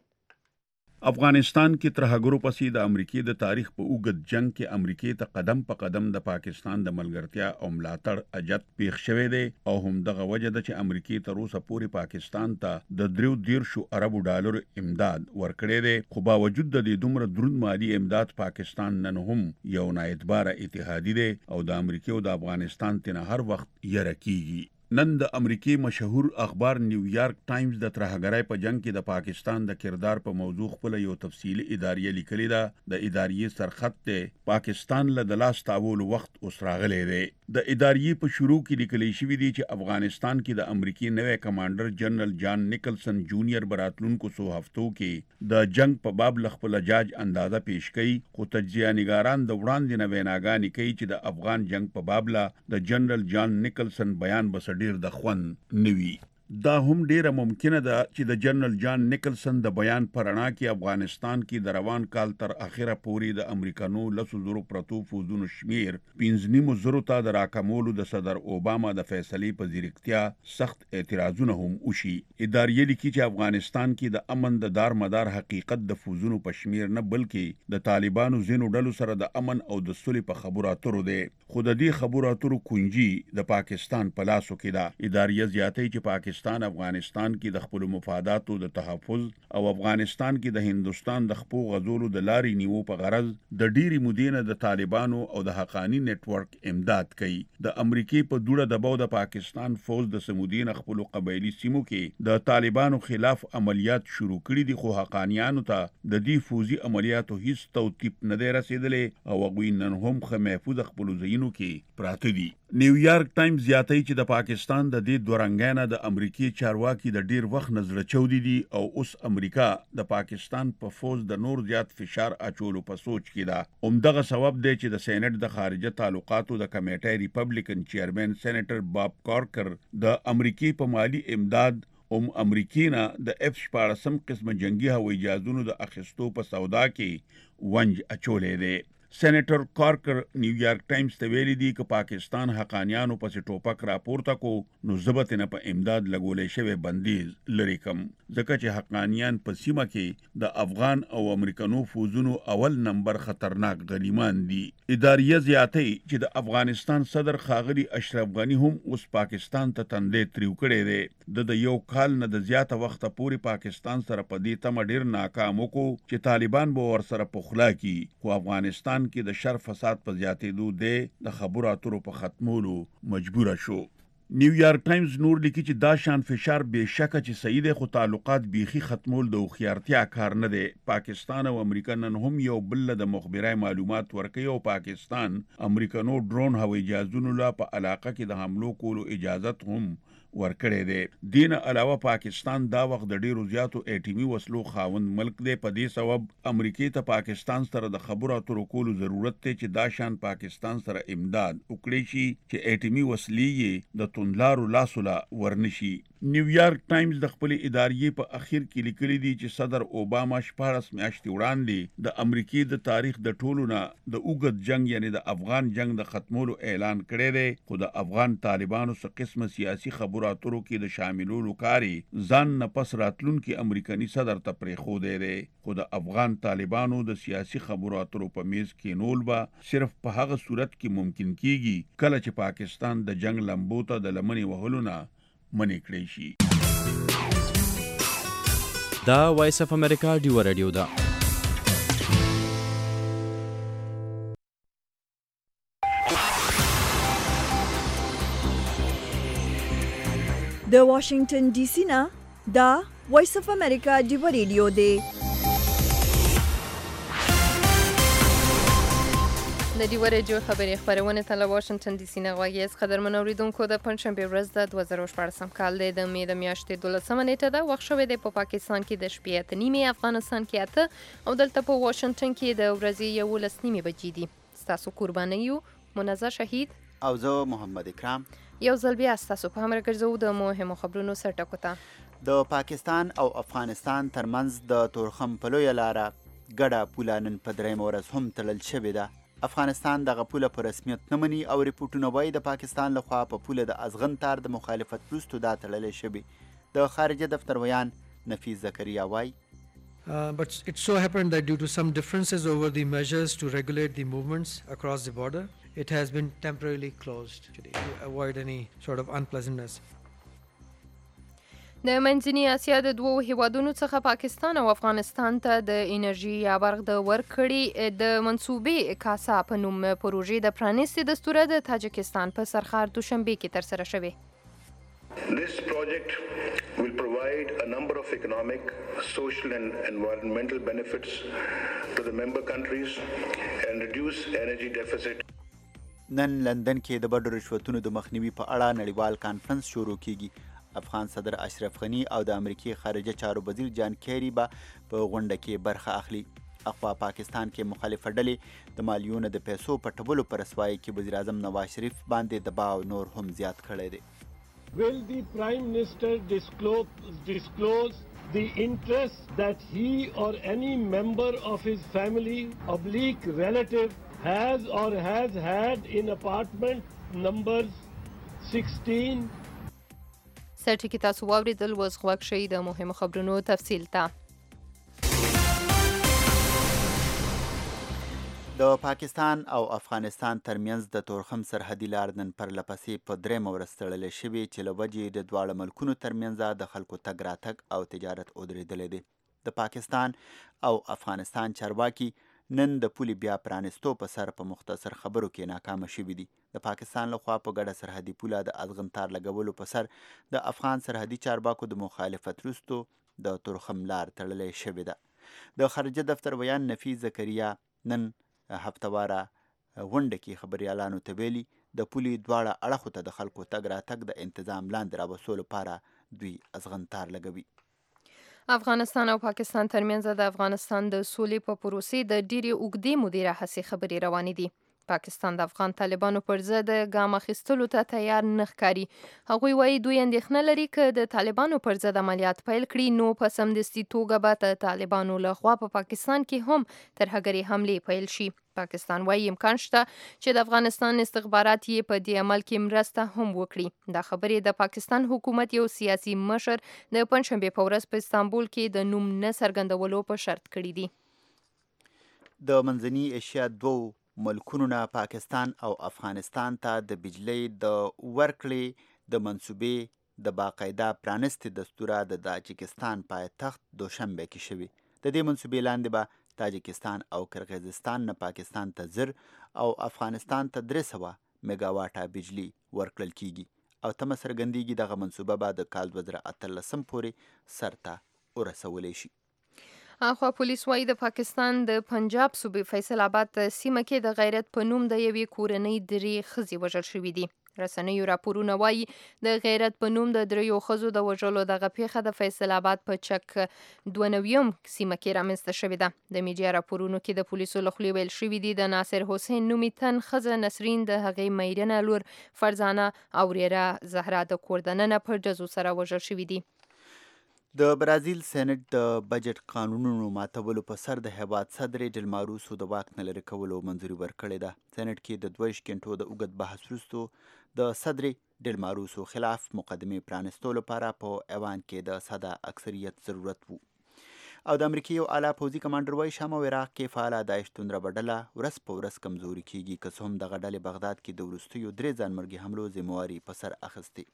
افغانستان کې تر هغو پسې د امریکای د تاریخ په اوږد جنگ کې امریکای ته قدم په قدم د پاکستان د ملګرتیا او ملاتړ اجت پیښ شوی دی او هم دغه وجه ده چې امریکای تر اوسه پورې پاکستان ته د دریو دیرشو اربو ډالر امداد ورکړی دی، خو باوجود د دې دومره دروند مالی امداد پاکستان نن هم یو نااعتباره اتحادی دی او د امریکای او د افغانستان تنه هر وخت یره کیږي. نن د امریکای مشهور اخبار نیویارک ټایمز د ترهګرۍ په جنگ کې د پاکستان د کردار په موضوع خپل یو تفصیلی اداریه لیکلې ده. د اداریې سرخط ته پاکستان له د لاس تاولو وخت اوس راغلی دی. د اداریې په شروع کې لیکل شوی دی چې افغانستان کې د امریکای نوی کمانډر جنرال جان نیکلسن جونیئر براتلونکو سو هفتو کې د جنگ په باب خپل جاج اندازه پیش کړي، خو تجزیه نگاران د وړاندې نه ویناګانې کوي چې د افغان جنگ په باب د جنرال جان نیکلسن بیان بس ډیر د خوند نوي. دا هم ډیره ممکنه ده چې د جنرال جان نیکلسن د بیان پر رڼا کې افغانستان کې د روان کال تر اخره پورې د امریکانو لسو زرو پرتو فوزونو شمیر پنځه نیمو زرو ته د راکمولو د صدر اوباما د فیصلې په ځیرکتیا سخت اعتراضونه هم وشي. اداریې لیکي چې افغانستان کې د امن د دار مدار حقیقت د فوزونو په شمیر نه بلکې د طالبانو ځینو ډلو سره د امن او د سولې په خبرو اترو دی، خو د دې خبرو اترو کنجي د پاکستان په لاسو کې ده. اداریې زیاتوي چې پاکستان افغانستان کې د خپل مفاداتو د تحفظ او افغانستان کې د هندستان د خپو غزولو د لاري نیو په غرض د ډيري مدینه د طالبانو او د حقانی نتورک امداد کوي. د امریکای په دوړه دباو د پاکستان فوج د سمودین خپل قبایلی سیمو کې د طالبانو خلاف عملیات شروع کړي دي، خو حقانیانو ته د دې فوزي عملیاتو هیڅ توتیب نه دی رسیدلې او هغوی نن هم خو محفوظ خپل ځایونو کې پراته دي. نیویارک ټایمز زیاتوي چې د پاکستان د دې دورنګانه د امریکای چارواکي د ډیر وخت نظر چودي دي او اوس امریکا د پاکستان په فوج د نور زیات فشار اچولو په سوچ کې ده. همدغه سبب دی چې د سېنات د خارجه تعلقاتو د کمیټې ریپبلیکن چیرمن سېنیټر باب کارکر د امریکای په مالی امداد ام امریکینا د اف شپاړسم قسم جنگي هوایي جهازونو د اخیستو په سودا کې ونج اچولې دی. سېنیټر کارکر نیویارک ټایمز ته ویلي دي چې پاکستان حقانیانو پسې ټوپک راپورته کو نو ضبط نه په امداد لګولې شوی بندیز لري کم، ځکه چې حقانیان په سیمه کې د افغان او امریکانو فوزونو اول نمبر خطرناک غلیمان دي. اداریه زیاتوي چې د افغانستان صدر ښاغلي اشرف غنی هم اوس پاکستان ته تندې تریو کړی دی. د یو کال نه د زیاته وخت پورې پاکستان سره په دې تمه ډیر ناکام وکړو چې طالبان به ورسره پخلا کی، خو افغانستان کې د شر فساد په زیاتېدو دی د خبرو اترو په ختمولو مجبور شو. نیویارک ټایمز نور لیکي چې دا شان فشار به شکه چې صحیح دی، خو تعلقات بیخي ختمول د هوښیارتیا کار نه دی. پاکستان او امریکا نن هم یو بل د مخبرای معلومات ورکوي او پاکستان امریکانو ډرون هوایي جهازونو لا په علاقه کې د حملو کولو اجازت هم ورکړی دی. دین علاوه پاکستان دا وخت د ډیرو زیاتو اټیمي وسلو خاوند ملک دی. په دې سبب امریکای ته پاکستان سره د خبرو اترو کولو ضرورت دی چې دا شان پاکستان سره امداد وکړي شي چې اټیمي وسلې د توندلارو لاسوله ورنشي. نیویارک ټایمز د خپل ادارې په اخیر کې لیکلي دي چې صدر اوباما شپاړس میاشتې وړاندې د امریکای د تاریخ د ټولو نه د اوږد جنگ یعنی د افغان جنگ د ختمولو اعلان کړی دی، خو د افغان طالبانو څخه قسمه سیاسي خبرو اترو کې د شاملولو کاری ځان نه پس راتلونکي امریکایي صدر ته پرېښودی دی، خو د افغان طالبانو د سیاسي خبرو اترو په میز کې نول به صرف په هغه صورت کې ممکن کیږي کله چې پاکستان د جنگ لمبو ته د لمنې وهلو نه منې کړی شي. دا وایس اف امریکا ډیو رادیو ده. د واشنگټن ډي سي نه دا وایس اف امریکا ډیو رادیو دی. د ډیو رادیو خبري خبرونه ته له واشنگټن ډي سي نه غواړي. قدرمن اوریدونکو د پنځشنبه ورځ د دوه زره شپږ کال د مې د میاشتې دولسمه نیټه ده. وخت شوی دی په پاکستان کې د شپې اته نیمې، افغانستان کې اته او دلته په واشنگټن کې د ورځې یولس نیمې بجې دي. ستاسو قرباني یو منزه شهید او زه محمد اکرام. یو ځل بیا ستاسو په همراه ګرځو د مهمو خبرونو سرټکو ته. د پاکستان او افغانستان ترمنځ د تورخم په لویه لاره ګډه پوله نن په درېیمه ورځ هم تړل شوې ده. افغانستان دغه پوله په رسمیت نه مني او ریپورټونه وایي د پاکستان لخوا په پوله د ازغن تار د مخالفت وروسته دا تړلی شوی. د خارجه دفتر ویان نفیس زکریا وایي Uh, but it so happened that due to some differences over the measures to regulate the movements across the border, it has been temporarily closed today to avoid any sort of unpleasantness. د منځنۍ اسیا د دوو هیوادونو څخه پاکستان او افغانستان ته د انرژي یا برق د ورکړې د منصوبې کاسا په نوم پروژې د پرانیستي دستوره د تاجکستان په سرخار دوشنبه کې ترسره شوې. This project will provide a number of economic, social and environmental benefits to the member countries and reduce energy deficit. نن لندن کې د بډو رشوتونو د مخنیوي په اړه نړیوال کانفرنس شروع کیږي. افغان صدر اشرف غنی او د امریکای خارجه چارو وزیر جان کیری به په غونډه کې برخه اخلي. اخوا پاکستان کې مخالفه ډلې د مالیونو د پیسو پټولو پر رسوایي کې وزیر اعظم نواز شریف باندې دباو نور هم زیات کړی دی. Will the Prime Minister disclose, disclose the interest that he or any member of his family, oblique relative, has or has had in apartment numbers sixteen? سرټکی تاسو واوریدل وز غوږ شئ د مهمو خبرونو تفصیل ته. د پاکستان او افغانستان ترمنځ د تورخم سرحدي لار نن پرله پسې په درېیمه ورځ تړلی شوې چې له وجې د دواړه ملکونو ترمنځ د خلکو تګ راتګ او تجارت ودرېدلی دی. د پاکستان او افغانستان چارواکي نن د پولې بیا پرانستو په سر په مختصر خبرو کې ناکامه شوي دي. د پاکستان لخوا په ګډه سرحدي پوله د ازغن تار لګولو په سر د افغان سرحدي چارواکو د مخالفت وروسته د تورخم لار تړلی شوې ده. د خارجه دفتر ویان نفیس زکریا نن هفتواره غونډه کې خبریالانو ته ویلي د پولې دواړه اړخو ته د خلکو تګ راتګ د انتظام لاندې راوستلو لپاره دوی ازغن تار لګوي. افغانستان او پاکستان ترمنځ د افغانستان د سولې په پروسې د ډېرې اوږدې مودې راهیسې خبرې روانې دي. پاکستان د افغان طالبانو پر ضد ګام اخیستلو ته تیار نه ښکاري. هغوی وایي دوی اندېښنه لري که د طالبانو پر ضد عملیات پیل کړي نو په سمدستي توګه به د طالبانو لخوا په پاکستان کې هم ترهګري حملې پیل شي. پاکستان وایي امکان شته چې د افغانستان استخبارات یې په دې عمل کې مرسته هم وکړي. دا خبرې د پاکستان حکومت یو سیاسي مشر د پنځشنبې په ورځ په استانبول کې د نوم نه څرګندولو په شرط کړي دي. د منځنۍ ایشیا دوو ملکونو نه پاکستان او افغانستان ته د بجلی د ورکړې د منصوبې د باقاعده پرانستي دستوره د تاجکستان پایتخت دوشنبه کې شوي. د دې منصوبې لاندې به تاجکستان او قرغیزستان نه پاکستان ته زر او افغانستان ته درې سوه میګاواټه بجلی ورکړل کیږي او تمه څرګندېږي دغه منصوبه به د کال دوه زره اتلسم پورې سرته ورسولی شي. اخوا پولیس وایي د پاکستان د پنجاب صوبې فیصل آباد سیمه کې د غیرت په نوم د یوې کورنۍ درې ښځې وژل شوي دي. رسنیو راپورونه وایي د غیرت په نوم د دریو ښځو د وژلو دغه پیښه د فیصل آباد په چک دوه نویم سیمه کې رامنځته شوې ده. د میډیا راپورونو کې د پولیسو له خولې ویل شوي دي د ناصر حسین نومي تن ښځه نسرین د هغې میرنه لور فرزانه او وريره زهرا د کور دننه په ډزو سره وژل شوي دي. د برازیل سېنات د بجټ قانونونو ماتولو په سر د هیواد صدر ډیلماروسو د واک نه لرې کولو منظوري ورکړې ده. سېنات کې د دوه غنټو د اوږد بحث وروسته د صدر ډیلماروسو خلاف مقدمې پرانستو لپاره په ایوان کې د ساده اکثریت ضرورت وو. او د امریکای یو اعلی پوځي کمانډر وایي شام او عراق کې فعاله داعش توندره ډله ورځ په ورځ کمزوري کیږي، که څه هم دغه ډلې بغداد کې د وروستیو درې ځانمرګي حملو ذمهواري په سر اخیستې.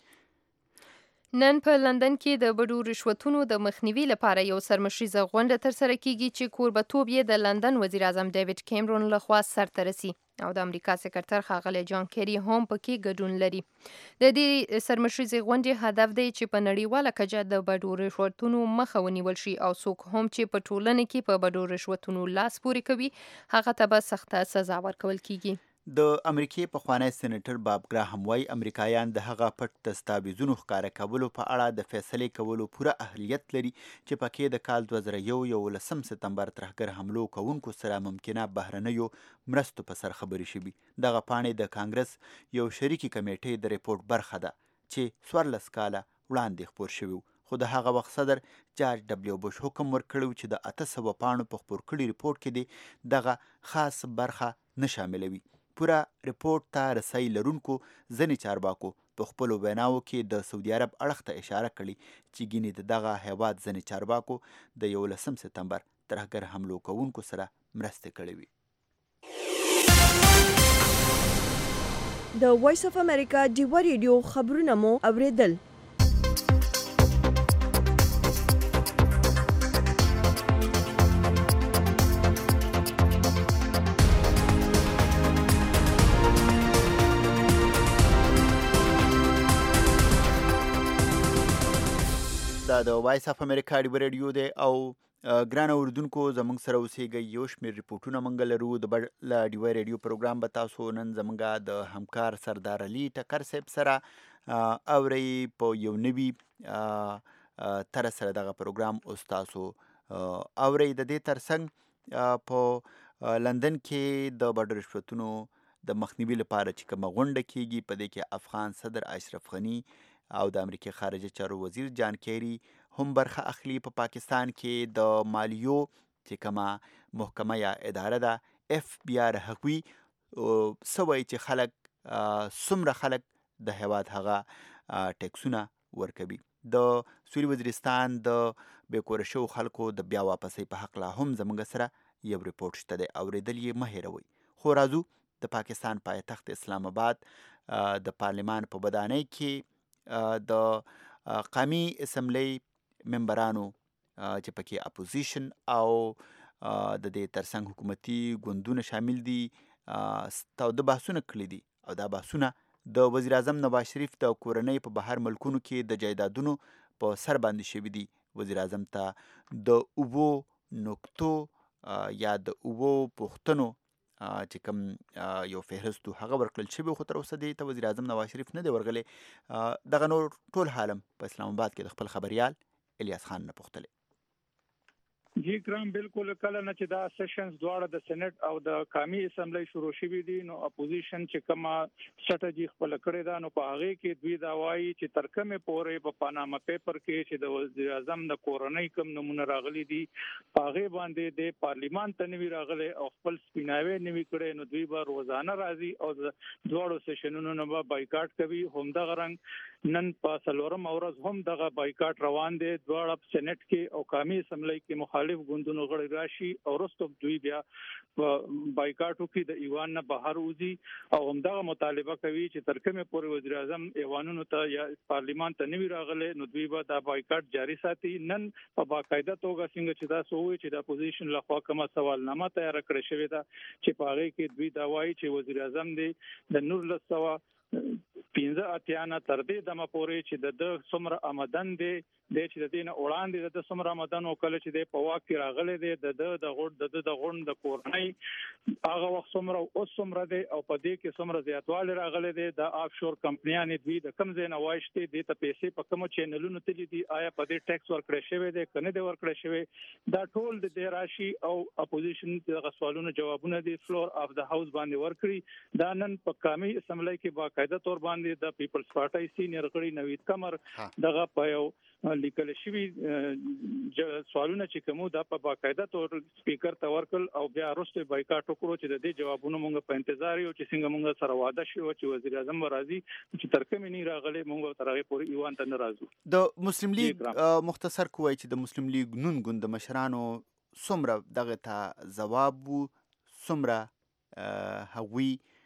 نن په لندن کې د بډو رشوتونو د مخنیوي لپاره یو سرمشریزه غونډه ترسره کیږي چې کوربتوب یې د لندن وزیر اعظم ډیوډ کیمرون لخوا سرته رسي او د امریکا سکرټر ښاغلی جان کیری هم پکې ګډون لري. د دې سرمشریزې غونډې هدف دی چې په نړیواله کچه د بډو رشوتونو مخه ونیول شي او څوک هم چې په ټولنه کې په بډو رشوتونو لاس پورې کوي هغه ته به سخته سزا ورکول کیږي. د امریکای پخوانی سېنیټر باب ګراهم وایي امریکایان د هغه پټ دستاویزونو ښکاره کولو په اړه د فیصلې کولو پوره اهلیت لري چې پکې د کال دوه زره یو یولسم سپتمبر ترهګر حملو کوونکو سره ممکنه بهرنیو مرستو په سر خبرې شوي. دغه پاڼې د کانګرس یو شریکي کمیټې د ریپورت برخه ده چې څوارلس کاله وړاندې خپور شوی، خو د هغه وخت صدر جارج ډبلیو بوش حکم ورکړی چې د اته سوه پاڼو په خپور کړي ریپورت کې دې دغه خاص برخه نه شاملوي. پوره ریپورت ته رسۍ لرونکو ځینې چارواکو په خپلو ویناوو کې د سعودي عرب اړخ ته اشاره کړې چې ګینې د دغه هیواد ځینې چارواکو د یولسم سپتمبر ترهګر حملو کوونکو سره مرستې کړې وي. د وایس اف امریکا ډیوه ریډیو خبرونه مو اوریدل. دا د وایس اف امریکا ډیوه ریډیو دی او ګران اوریدونکو زموږ سره اوسېږئ. یو شمېر ریپورټونه موږ لرو. د بل ډیوه ریډیو پروګرام به تاسو نن زموږ د همکار سردار علي ټکر صاحب سره اورئ په یو نوي طرز سره دغه پروګرام اوس تاسو اورئ. د دې ترڅنګ په لندن کې د بډو رشوتونو د مخنیوي لپاره چې کومه غونډه کیږي په دې کې افغان صدر اشرف غني او د امریکای خارجه چارو وزیر جان کیری هم برخه اخلي. په پا پاکستان کې د مالیو چې کومه محکمه یا اداره ده اف بی آر هغوی سوی چې خلک څومره خلک د هیواد هغه ټیکسونه ورکوي. د سویل وزیرستان د بېکوره شوو خلکو د بیا واپسۍ په هکله هم زموږ سره یو ریپورټ شته دی، اورېدل یې مه هېروئ. خو راځو د پاکستان پایتخت اسلام آباد د پارلمان په ودانۍ کې د قومي اسمبلی ممبرانو چې پکې اپوزیشن او د دې ترڅنګ حکومتي ګوندونه شامل دي تاوده بحثونه کړي دي او دا بحثونه د وزیر اعظم نواز شریف د کورنۍ په بهر ملکونو کې د جایدادونو په سر باندې شوي دي. وزیر اعظم ته د اوو نکتو یا د اوو پوښتنو چې کوم یو فهرست هغه ورکړل شوی، خو تر اوسه دې ته وزیر اعظم نواز شریف نه دی ورغلی. دغه نور ټول حالم په اسلام آباد کې د خپل خبریال الیاس خان نه پوښتلی. جی ګرام بالکل کله نه چې دا سیشنز دواړه د سېنات او د قومي اسمبلی شروع شوي دي نو اپوزیشن چې کومه سټراټجي خپل کړې ده نو په هغه کې دوی دا وایي چې تر کومه پورې په پاناما پیپر کې چې د وزیر اعظم د کورنۍ کوم نمونه راغلي دي په هغه باندې د پارلیمان ته نوی راغلي او خپل سپیناوي نوی کړي نو دوی به روزانه راځي او دواړو سیشنونو نه به بایکاټ کوي. هم دغه رنګ نن په څلورم ورځ هم دغه بایکاټ روان دي دواړه سېنات کې او قومي اسمبلی کې مخالف ګوندونو غړي راشي او وروسته دوی بیا بایکاټ وکړي د ایوان نه بهر وځي او همدغه مطالبه کوي چې تر کومه پورې وزیر اعظم ایوانونو ته یا پارلیمان ته نوی راغلی نو دوی به دا بایکاټ جاری ساتي. نن په باقاعده توګه څنګه چې دا سووي چې د اپوزیشن لخوا کومه سوالنامه تیار کړې شوې ده چې په هغه کې دوی دا وایي چې وزیر اعظم دی د نور لسوا پنځه اتیا نه تر دې دمه پورې چې د د څومره آمدن دی د چې د دین وړاندې د څومره آمدن او کله چې د په واک کې راغلي دی د د غوړ د د غوړ د کورنۍ هغه وخت څومره او څومره دی او په دې کې څومره زیاتوالی راغلي دی د آف شور کمپنیانې دوی د کم ځای نه وایشتې دي ته پیسې په کومو چینلونو تللي دي آیا په دې ټیکس ورکړی شوی دی که نه دی ورکړی شوی دا ټول د دې راشي او اپوزیشن دغه سوالونو جوابونه دي فلور اف د هاوس باندې ورکړي دا نن په قومي اسمبلی کې باقاعده تور باندې د پیپلز پارټي سینیئر غړي نوید کمر دغه په یو لیکل شوی سوالونه چې کومو د په باقاعده تور سپیکر ته ورکل او بیا وروسته بایکاټ وکړو چې د دې جوابونو موږ په انتظار یو چې څنګه موږ سره وعده شو چې وزیر اعظم راځي چې تر کومه نه راغلي موږ تر هغه پورې ایوان ته نه راځو. د مسلم لیگ مختصر کوی چې د مسلم لیگ نون ګوند مشرانو څومره دغه ته جواب وو څومره هغوی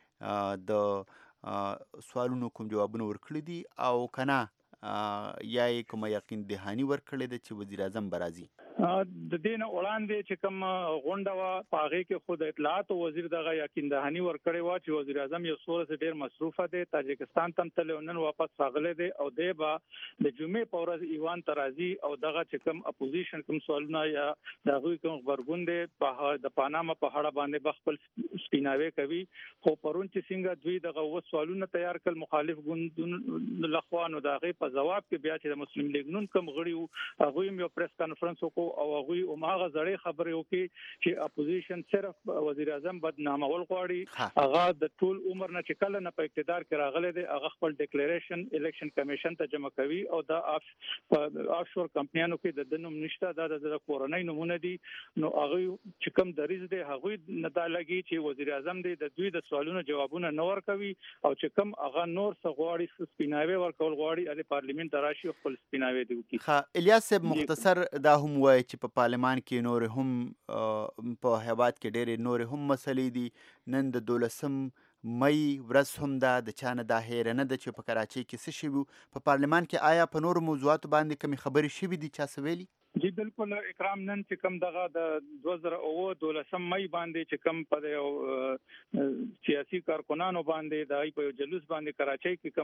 د سوالونو کوم جوابونه ورکړي دي او کنه یا کوم یقین دهانی ورکړي دي چې وزیر اعظم برازي د دین وړاندې چې کوم غونډه وا پاغه کې خود اطلاعات وزیر دغه یقین دهانی ورکړي وا چې وزیر اعظم یو سورس ډیر مصروفه دي تاجکستان تم تل نن واپس راغله دي او دی با د جمعې په ورځ ایوان ترازی او دغه چې کوم اپوزیشن کوم سوالونه یا دغه کوم خبرګون دي په د پاناما په هړه باندې بخپل سپیناوي کوي خو پرون چې څنګه دوی دغه و سوالونه تیار کړ مخالف ګوندونو لخوانو دغه په جواب کې بیا چې د مسلم لیگ نون کوم غړي هغه یو پریس کانفرنس وکړو او هغه اوماغه زړې خبرې وکي چې اپوزیشن صرف وزیر اعظم بدنامول غواړي هغه د ټول عمر نه چې کله نه په اقتدار کې راغلي دی هغه خپل ډیکلیریشن الیکشن کمیشن ته جمع کوي او دا اف اف شور کمپنیانو کې د دنوم نشته دا د کورونای نمونه دي نو هغه چې کوم دریز دی هغه نه دا لګي چې وزیر اعظم دی د دوی د سوالونو جوابونه نه ورکوي او چې کوم هغه نور څه غواړي سپیناوي ورکول غواړي د پارلیمنت راشي خپل سپیناوي دی وکي. ښه الیاس صاحب مختصر دا هم وایي چې په پارلمان کې نور هم په هیواد کې ډېرې نور هم مسلې دي نن د دولسم مئی ورځ هم دا د چانه دا هیره نه ده چې په کراچۍ کې څه شوي په پارلمان کې آیا په نورو موضوعاتو باندې کومې خبرې شوي دي چا څه ویلي؟ جی بالکل اکرام نن چې کوم دغه د دوه زره اووه دولسم مئی باندې چې کوم په یو سیاسي کارکونانو باندې د په یو جلوس باندې کراچۍ کې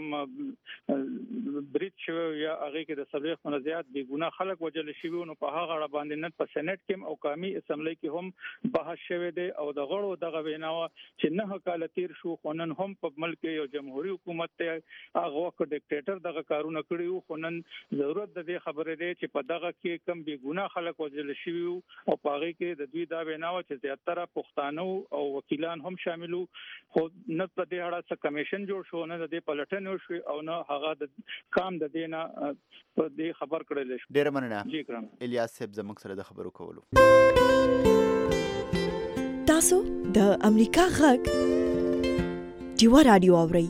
کوم بریټ شو یا هغه کې د سلويخ نه زیات بې ګناه خلک وجل شوی نو په هغه اړه باندې نن په سېنات کې او قومي اسمبلی کې هم بحث شوی دی او د غړو دغه ویناوه چې نه کال تیر شو خونن هم په ملک یو جمهوریت حکومت ته هغه وخت ډیکټیټر دغه کارونه کړیو خونن ضرورت د دې خبرې دی چې په دغه کې کوم بې ګناه خلک وژل شوي او په هغې کې د دوی دا ویناوه چې زیاتره پښتانه او وکیلان هم شامل وو خو نه په دې اړه څه کمیشن جوړ شو نه د دې پلټنې وشوې او نه هغه د کام د دې نه په دې خبر کړلی شو. ډېره مننه جی کرام الیاس صاحب زموږ سره د خبرو کولو. تاسو د امریکا غږ ډیوه رادیو اورئ.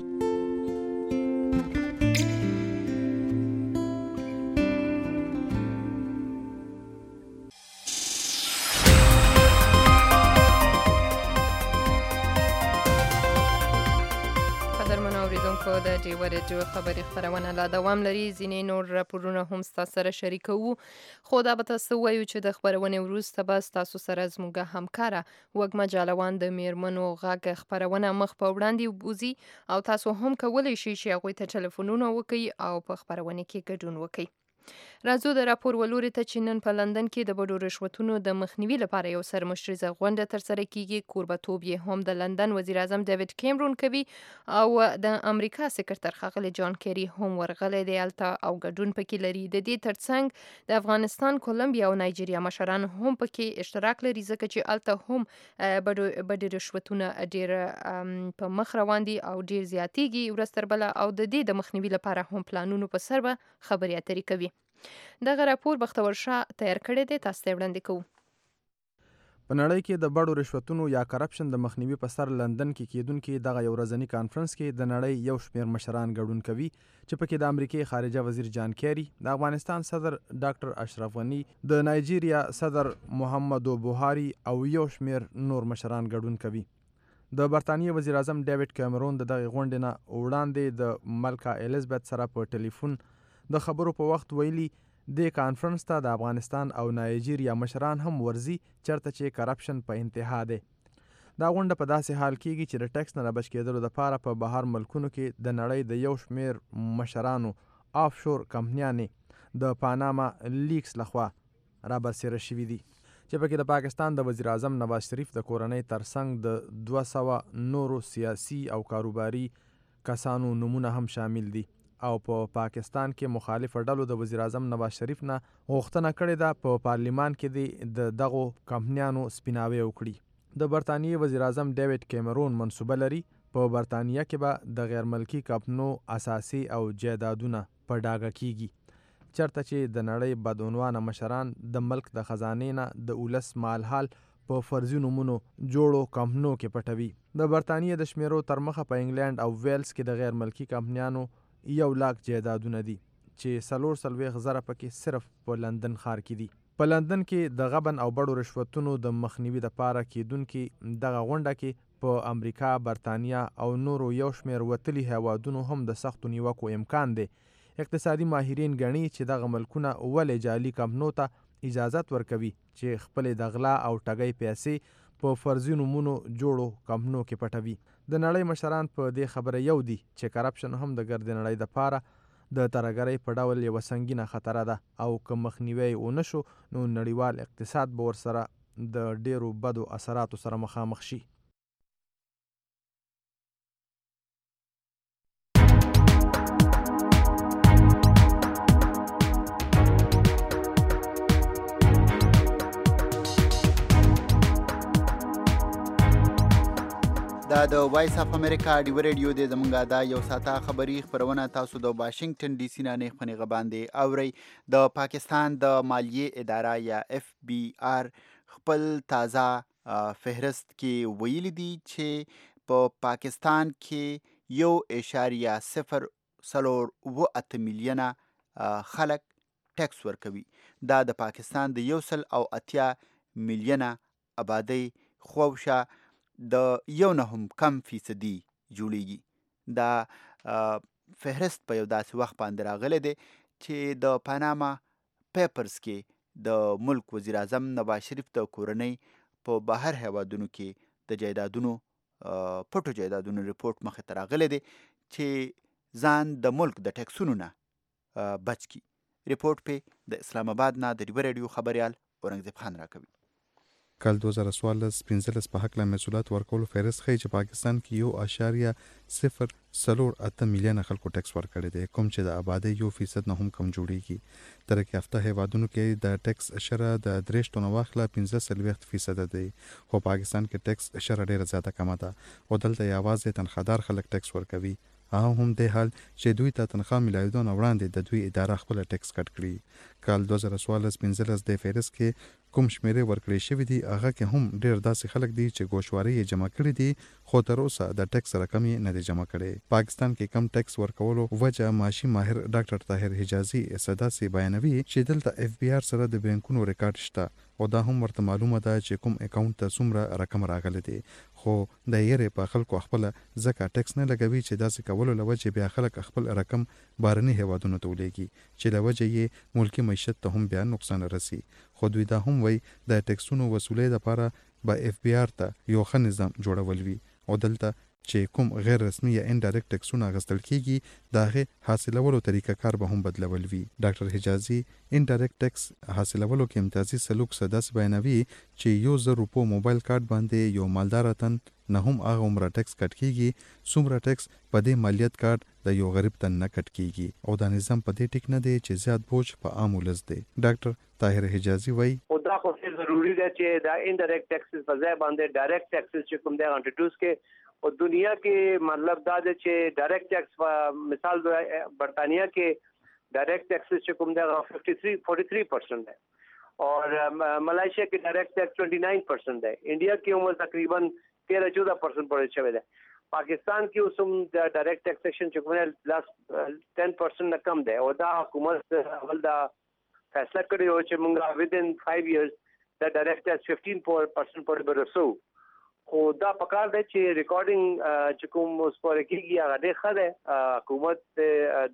د ډیوه رادیو خبري خبرونه لا دوام لري ځینې نور راپورونه هم ستاسو سره شریکوو خو دا به تاسو وایو چې د خبرونې وروسته به تاسو سره زموږ همکاره وګمه جالوان د میرمنو غږ خبرونه مخ په وړاندې وبوزي او تاسو هم کولی شئ چې هغوی ته ټلیفونونه وکړئ او په خبرونه کې ګډون وکړئ. راځو د راپور ولوري ته چې نن په لندن کې د بډو رشوتونو د مخنیوي لپاره یو سرمشریزه غونډه ترسره کیږي. کوربتوب یې هم د لندن وزیر اعظم ډیوډ کیمرون کوي او د امریکا سکرټر ښاغلی جان کیری هم ورغلی دی هلته او ګډون پکې لري. د دې ترڅنګ د افغانستان، کولمبیا او نایجیریا مشران هم پکې اشتراک لري ځکه چې هلته هم بډې رشوتونه ډېر په مخ روان دي او ډېر زیاتیږي ورځ تر بله او د دې د مخنیوي لپاره هم پلانونو په سر به خبرې اترې کوي. دغه راپور بختور شاه تیار کړی دی، تاسو ته وړاندې کوو. په نړۍ کې د بډو رشوتونو یا کرپشن د مخنیوي په سر لندن کې کېدونکي دغه یو ورځني کانفرنس کې د نړۍ یو شمېر مشران ګډون کوي چې پکې د امریکې خارجه وزیر جان کیری، د افغانستان صدر ډاکټر اشرف غنی، د نایجیریا صدر محمدو بوهاري او یو شمېر نور مشران ګډون کوي. د برطانیې وزیر اعظم ډیوډ کیمرون د دغه غونډې نه وړاندې د ملکه الیزابت سره په ټلیفون د خبرو په وخت ویلي د کانفرنس ته د افغانستان او نایجیریا مشران هم ورځي چرته چې کرپشن په انتها دی. دا غونډه په داسې حال کېږي چې د ټیکس نه رابچ کېدلو دپاره په بهر ملکونو کې د نړۍ د یو شمېر مشرانو آف شور کمپنیانې د پاناما لیکس لخوا رابرسېره شوي دي چې پکې د پاکستان د وزیر اعظم نواز شریف د کورنۍ ترڅنګ د دوه سوه نورو سیاسي او کاروباري کسانو نومونه هم شامل دي او په پا پاکستان کې مخالف ډلو د وزیر اعظم نواز شریف نه غوښتنه کړې ده په پا پارلیمان کې د دغو کمپنیانو سپیناوی وکړي. د برطانیې وزیر اعظم ډیوډ کیمرون منصوبه لري په برطانیه کې به د غیر ملکی کمپنو اساسي او جایدادونه په ډاګه کیږي چرته چې د نړۍ بدعنوانه مشران د ملک د خزانې نه د ولس مالحال په فرضي نومونو جوړو کمپنو کې پټوي. د برطانیې د شمیرو تر مخه په انګلند او ویلز کې د غیر ملکی کمپنیانو یو لاک جایدادونه دي چې څلور څلوېښت زره پکې صرف په لندن ښار کې دي. په لندن کې د غبن او بړو رشوتونو د مخنیوي دپاره کېدونکي دغه غونډه کې په امریکا، برطانیه او نورو یو شمېر وتلي هیوادونو هم د سختو نیوکو امکان دی. اقتصادي ماهرین ګڼي چې دغه ملکونه ولې جعلي کمپنو ته اجازت ورکوي چې خپلې د غلا او ټګۍ پیسې په فرضي نومونو جوړو کمپنو کې پټوي. د نړۍ مشران په دې خبره یو دي چې کرپشن هم د ګرد نړۍ دپاره د ترهګرۍ په ډول یوه سنګینه خطره ده او که مخنیوی ونه شو نو نړیوال اقتصاد به ورسره د ډیرو بدو اثراتو سره مخامخ شي. دا د وایس اف امریکا ډیو ریډیو دی زمونږه دا یو ساته خبري خبرونه تاسو د واشنگټن ډي سي نه نه خپنې غباندې اوري. د پاکستان د مالیې اداره یا اف بی آر خپل تازه فهرست کې ویلي دي چې په پا پاکستان کې یو اشاریه صفر څلور اوه اته میلیونه خلک ټیکس ورکوي. دا د پاکستان د یو سل او اتیا میلیونه آبادی خوښه د یو نه هم کم فیصدي جوړیږي. دا فهرست په یو داسې وخت باندې راغلی دی چې د پاناما پیپرز کې د ملک وزیر اعظم نواز شریف د کورنۍ په بهر هیوادونو کې د جایدادونو پټو جایدادونو ریپورت مخې ته راغلی دی چې ځان د ملک د ټیکسونو نه بچ کی. ریپورت په د اسلام آباد نه د ډیو ریډیو خبريال اورنګزیب خان راکوي. کال دو هزار څوارلس پنځلس په هکله محصولات ورکولو فهرست ښیي چې پاکستان کې یو اشاریه صفر څلور اته میلیونه خلکو ټیکس ورکړی دی کوم چې د آبادۍ یو فیصد نه هم کم جوړیږي. ترقي یافته هیوادونو کې د ټیکس شره د درې شتو نه واخله پنځه څلوېښت فیصده دی خو پاکستان کې ټیکس شره ډیره زیاته کمه ده او دلته یوازې تنخوادار خلک ټیکس ورکوي. هغه هم د حال چې دوی ته تنخواه ملایدو نه وړاندې د دوی اداره خپل ټیکس کټ کړي. کال دو هزار څوارلس پنځلس د فهرست کې کوم شمیرې ورکړې شوي دي هغه کې هم ډیر داسې خلک دي چې ګوشواري یې جمع کړي دي خو تر اوسه د ټیکس رقم یې نه دی جمع کړی. پاکستان کې کم ټیکس ورکولو وجه معاشي ماهر ډاکټر طاهر حجازي صداسي بیانوي چې دلته اف بی آر سره د بانکونو ریکارډ شته او دا هم ورته معلومه ده چې کوم اکاونټ ته څومره رقم راغلی دی خو د یې په خلکو خپل ځکه ټیکس نه لګوي چې داسې کولو لوجه بیا خلک خپل رقم بارني هیوادونو ته ولېږي چې لوجه یې ملکی معیشت ته هم بیا نقصان رسي. خو دوی دا هم وایي د ټیکسونو وصولې لپاره به اف بی آر ته یو ښه نظام جوړول وي او دلته چې کوم غیر رسمي یا انډایرکټ ټیکسونه اخیستل کیږي د هغې حاصلولو طریقه کار به هم بدلول وي. ډاکټر حجازي انډایرکټ ټیکس حاصلولو کې امتیازي سلوک سداسې بیانوي چې یو زر روپو موبایل کارت باندې یو مالدار تن نه هم هغه عمره ټیکس کټ کیږي څومره ټیکس په دې مالیت کارت د یو غریب تن نه کټ کیږي او دا نظام په دې ټیک نه دی چې زیات بوج په عام ولس دی. ډاکټر طاهر حجازي وایي او دا خو ضروري ده چې دا انډایرکټ ټیکسز په ځای باندې ډایرکټ ټیکسز چې کوم دی انټروډوس کې او دنیا کې مطلب دا ده چې ډایرکټ ټیکس مثال برطانیہ کې ډایرکټ ټیکسز چې کوم دی ففٹی تھری پرسنٹ ہے اور ملائیشیا کې ډایرکٹ ټیکس ٹوئنٹی نائن پرسنٹ ہے. انڈیا کې عمر تقریباً تیرہ چودہ پرسنٹ پورې شوی دی. پاکستان کې اوس هم د ډایرکټ ټیکسیشن چې کوم لاس ټین پرسنٹ نه کم دی او دا حکومت اول دا فیصله کړی و چې موږ within five years د ډایرکټ ټیکس fifteen percent پورې برسو. خو دا پکار دی چې ریکارډینګ چې کوم اوس پورې کېږي هغه ډېر ښه دی. حکومت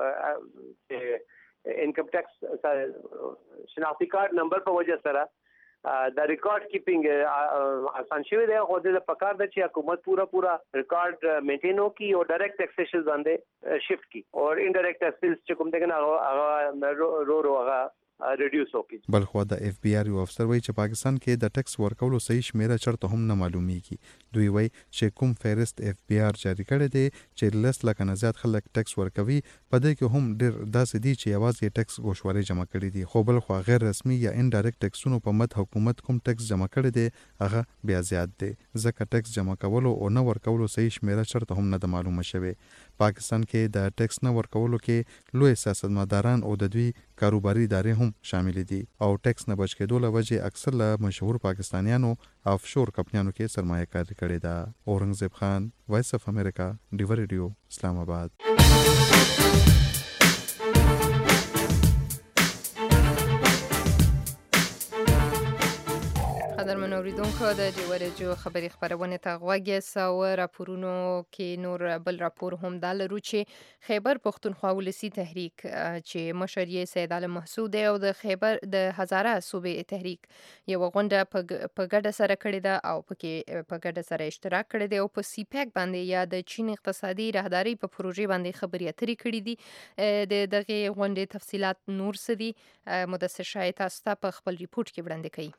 دغه انکم ټیکس شناختی کارت نمبر په وجه سره د ریکارډ کیپینګ آسان شوی دی خو د پکار د چې حکومت پورا پورا ریکارډ مینټین وکړي او ډایرکټ ټیکسیشن باندې شفت کړي او انډایرکټ ټیکسز چې کوم دغه هغه رو رو هغه ریډیوس وکړي. بلخو د اف بی آر یو افسر وایي چې پاکستان کې د ټیکس ورکولو صحیح شمیره چرته هم نه معلومیږي. دوی وایي چې کوم فهرست اف بی آر جاری کړی دی چې لس لکه نه زیات خلک ټیکس ورکوي په دې کې هم ډېر داسې دي چې یوازې ټیکس ګوشواري جمع کړي دي خو بلخو غیر رسمي یا انډایرکټ ټیکسونو په مد حکومت کوم ټیکس جمع کړی دی هغه بیا زیات دی ځکه ټیکس جمع کولو او نه ورکولو صحیح شمیره چرته هم نه ده معلومه شوې. پاکستان کې د ټیکس نه ورکولو کې لوی سیاستمداران او د دوی کاروباري ادارې هم شامل دي او ټیکس نه بچ کېدو له وجې اکثر له مشهور پاکستانیانو افشور کمپنیانو کې سرمایه کاري کړې ده. اورنګزیب خان، وایس اف امریکا، ډیو ریډیو، اسلام آباد. قدرمن اوریدونکو د ډیو ریډیو خبري خبرونه ته غوږی سو راپورونو کې نور بل راپور هم دا لرو چې خیبر پختونخوا ولسی تحریک چې مشر یې سید عالم محسود او د خیبر د هزاره صوبې تحریک یو غونډه په ګډه سره کړې ده او پکې په ګډه سره اشتراک کړی دی او په سی پیک باندې یا د چین اقتصادي راهداري په پروژې باندې خبرې اترې کړې دي. د دغه غونډې تفصيلات نور سدي مدثر شاه تاسو ته په خپل ریپورت کې وړاندې کړي.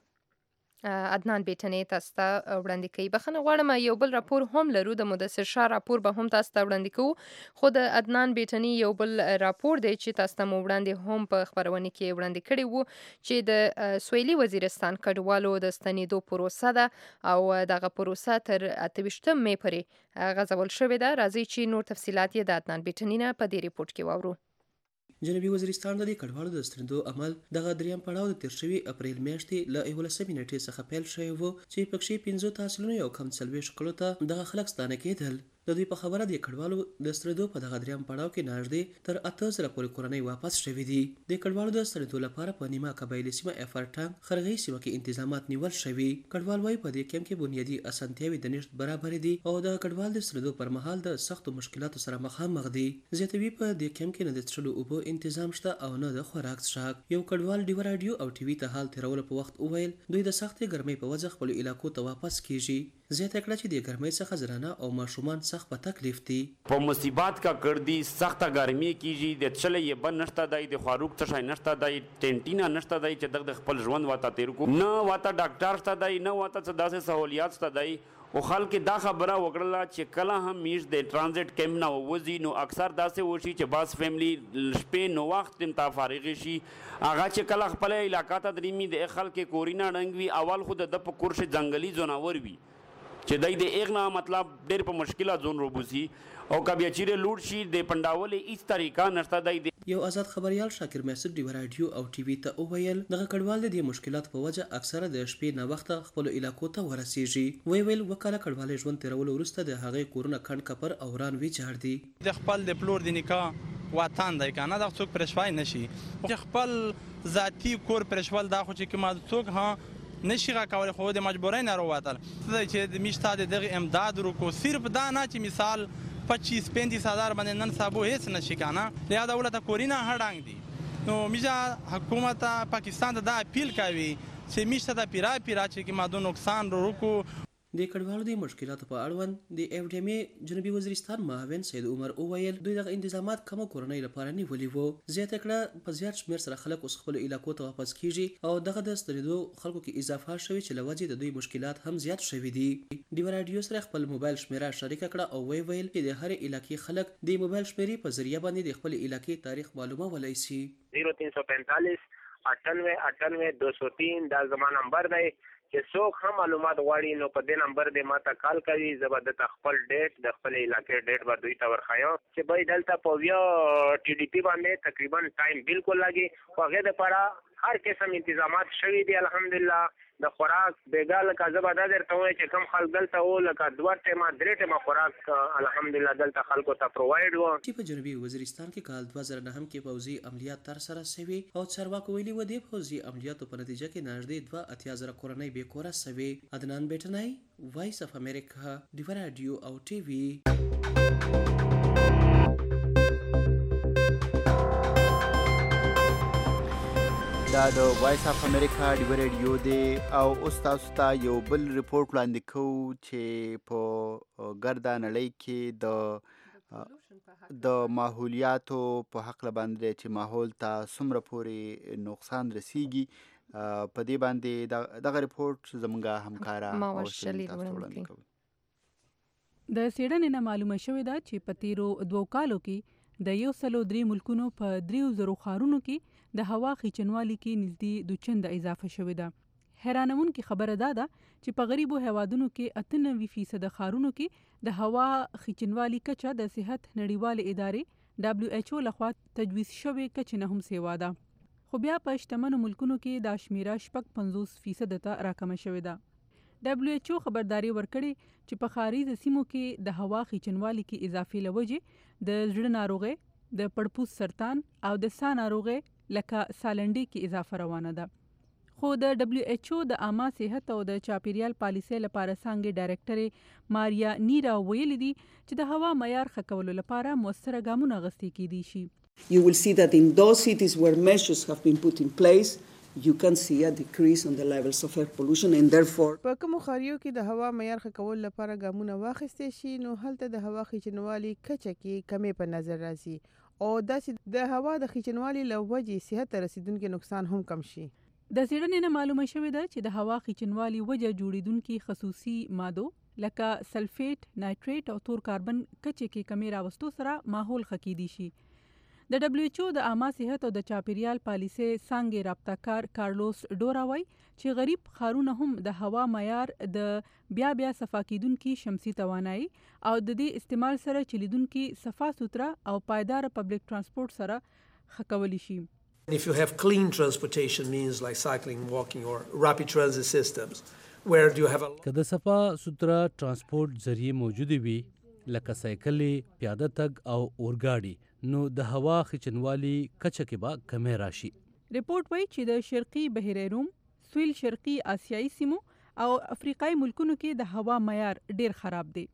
عدنان بیٹنې تاسو ته وړاندې کوي. بخنه غواړم یو بل راپور هم لرو د مدثر شاه راپور به هم تاسو ته وړاندې کوو خو د عدنان بیٹنې یو بل راپور دی چې تاسو ته مو وړاندې هم په خبرونه کې وړاندې کړی وو چې د سویلي وزیرستان کډوالو د ستنېدو پروسه ده او دغه پروسه تر اته ویشتم مې پورې غځول شوې ده. راځي چې نور تفصيلات یې د عدنان بیٹنې نه په دې ریپورت کې واورو. جنوبي وزیرستان د کډوالو د ستنېدو عمل دغه دریم پړاو د تیر شوي اپریل میاشتې له یولسمې نیټې څخه پیل شوی و چې پکې پنځو تحصیلونو یو کم څلوېښت کلو ته دغه خلک ستانه کېدل. د دوی په خبره د کډوالو د ستنېدو په دغه دریم پړاو کې نږدې تر اته زره پورې کورنۍ واپس شوي دي. د کډوالو د ستنېدو لپاره په نیمه قبایلي سیمه افرټنګ خرغۍ سیمه کې تنظیمات نیول شوي. کډوال وايي په دې کیمپ کې بنیادي اسانتیاوې د نشت برابر دي او د کډوال د ستنېدو پر مهال د سختو مشکلاتو سره مخامخ دي. زیاتوي په دې کیمپ کې نه د څښلو اوبو تنظیم شته او نه د خوراک څښاک. یو کډوال ډیو رادیو او ټي وي ته حال تیرولو په وخت وویل دوی د سختې ګرمۍ په وجه خپل علاقو ته واپس کیږي. زیاته کړه چې د ګرمۍ څخه زنانه او ماشومان سخت په تکلیف دي. په مصیبات کا کړ دي سخته ګرمي کیږي د چلې یې بن نشته دی د خواروک څه نشته دی ټینټینا نشته دی چې د خپل ژوند واته تیر کو نه واته ډاکټر شته دی نه واته څه داسې سہولیات شته دی او خلک دا خبره وکړه چې کله هم میش د ترانزیت کیمپ نه وځي نو اکثر داسې وشي چې باس فیملی شپې نو وخت تم تا فارغ شي هغه چې کله خپل علاقې ته دریمي د خلک کورینا ډنګ وی اول خود د په کورش ځنګلي زوناور وي چې دای د اغنا مطلب ډېر په مشکلات زون روبوسی او کبي چیرې لوټ شي د پنداولې هیڅ طریقه نشته دی. یو آزاد خبريال شاکر میسر ډیو رادیو او ټي وي ته وویل دغه کډوال د مشکلات په وجه اکثره د شپې نه وخت خپل علاقو ته ورسیږي. وی ویل وکاله کډوال ژوند تیرولو وروسته د هغه کورونه کڼ کپر او ران وی چاړ دي. د خپل د پلور د نکاح وطن دی کنه د څوک پرشوای نشي خپل ذاتی کور پرشوال دا خو چې کما څوک ها نشي راکول خو د مجبورۍ نه وروتل چې د میشته دغه امداد ورکو صرف دا نه چې مثال پچیس پنځه هزار باندې نن صابو هیڅ نشي کنه لیا دولت کورینا هډنګ دي نو میجا حکومت پاکستان ته دا اپیل کوي چې میشته د پیرا پیرا چې ما دو نقصان ورکو. د کډوالو د مشکلاتو په اړوند د اف ډي ام جنوبي وزیرستان معاون سید عمر اوویل دوی دغه انتظامات کوم کورنۍ لپاره نیولي وو. زیاته کړه په زیات شمیر سره خلک اوس خپل علاقو ته واپس کیږي او دغه د ستنېدو خلکو کې اضافه شوی چې لوجه د دوی مشکلات هم زیات شوي دي. ډیو رادیو سره خپل موبایل شمیره شریک کړه او وی ویل چې د هر علاقې خلک د موبایل شمیرې په ذریعہ باندې د خپل علاقې تاریخ معلومه ولای شي. صفر تین سو پینتالیس اٹھانوے اٹھانوے دو سو تین دا زما نمبر دی چې څوک هم معلومات غواړي نو په دې نمبر دې ماته کال کوي زه به د خپل ډیټ د خپل علاقې ډیټ به دوی ته ورخایم چې به دلته په ویا ټي ډي پی باندې تقریبا ټایم بالکل لګي خو هغه لپاره هر قسم انتظامات شوي دي الحمدلله. د خوراک بیګا لکه زه به دا درته وایم چې کوم خلک دلته و لکه دوه ټیمه درې ټیمه خوراک الحمدلله دلته خلکو ته پرووایډ و. چې په جنوبي وزیرستان کې کال دوه زره نهم کې پوځي عملیات ترسره شوي او چارواکو ویلي و دې پوځي عملیاتو په نتیجه کې نږدې دوه اتیا زره کورنۍ بې کوره شوي. عدنان بیٹنای وایس اف امریکا ډیو رادیو او ټي وي. دا د وایس اف امریکا ډیو ریډیو دی او اوس تاسو ته یو بل ریپورت وړاندې کوو چې په ګرده نړۍ کې د د ماحولیاتو په حق باندې چې ماحول ته څومره پورې نقصان رسیږي په دې باندې دغه ریپورت زموږ همکاره وړاندې کوي. د څېړنې نه معلومه شوې ده چې په تیرو دوو کالو کې د یو سلو درې ملکونو په دریو زرو ښارونو کې د هوا خیچنوالي کې نږدې دوه چنده اضافه شوې ده. حیرانونکې خبره دا ده چې په غریبو هیوادونو کې اته نوي فیصده ښارونو کې د هوا خیچنوالي کچه د صحت نړیوالې ادارې دبلیو ایچ او لخوا تجویز شوې کچې نه هم سیوا ده. خو بیا په شتمنو ملکونو کې دا شمیره شپږ پنځوس فیصده ته راکمه شوې ده. دبلیو ایچ او خبرداري ورکړې چې په ښاریزو سیمو کې د هوا خیچنوالي کې اضافې له وجې د زړه ناروغۍ، د پړپوز سرطان او د ساه ناروغۍ لکه سالنډۍ کې اضافه روانه ده. خو د دبلیو ایچ او د عامه صحت او د چاپیریال پالیسۍ لپاره څانګې ډایرکټرې ماریا نیرا ویلي دي چې د هوا معیار ښه کولو لپاره مؤثره ګامونه اخیستل کیدی شي. You will see that in those cities where measures have been put in place, you can see a decrease on the levels of air pollution and therefore په کومو ښاریو کې د هوا معیار ښه کولو لپاره ګامونه واخیستل شي نو هلته د هوا خیچنوالي کچه کې کمی په نظر راځي او داسې د هوا د خیچنوالي له وجې صحت ته رسیدونکي نقصان هم کم شي. د څېړنې نه معلومه شوې ده چې د هوا خیچنوالي وجه جوړیدونکي خصوصي مادو لکه سلفیټ، نایټریټ او تور کاربن کچې کې کمی راوستو سره ماحول ښه کیدی شي. د دبلیو ایچ او د عامه صحت او د چاپیریال پالیسۍ څانګې رابطه‌کار کارلوس ډورا وایي چې غریب ښارونه هم د هوا معیار د بیا بیا صفا کیدونکي شمسي توانایي او د دې استعمال سره چلیدونکي صفا سوتره او پایدار پبلک ترانسپورت سره ښه کولی شي. If you have clean transportation means like cycling, walking or rapid transit systems where do you have a که د صفا سوتره ترانسپورت ذریعہ موجود وي لکه سایکلې، پیاده تګ او اورګاډي نو د هوا خیچنوالي کچه کې به کمی راشي. ریپورت وایي چې د شرقي بحیره روم، سویل شرقي آسیایي سیمو او افریقایي ملکونو کې د هوا معیار ډیر خراب دی.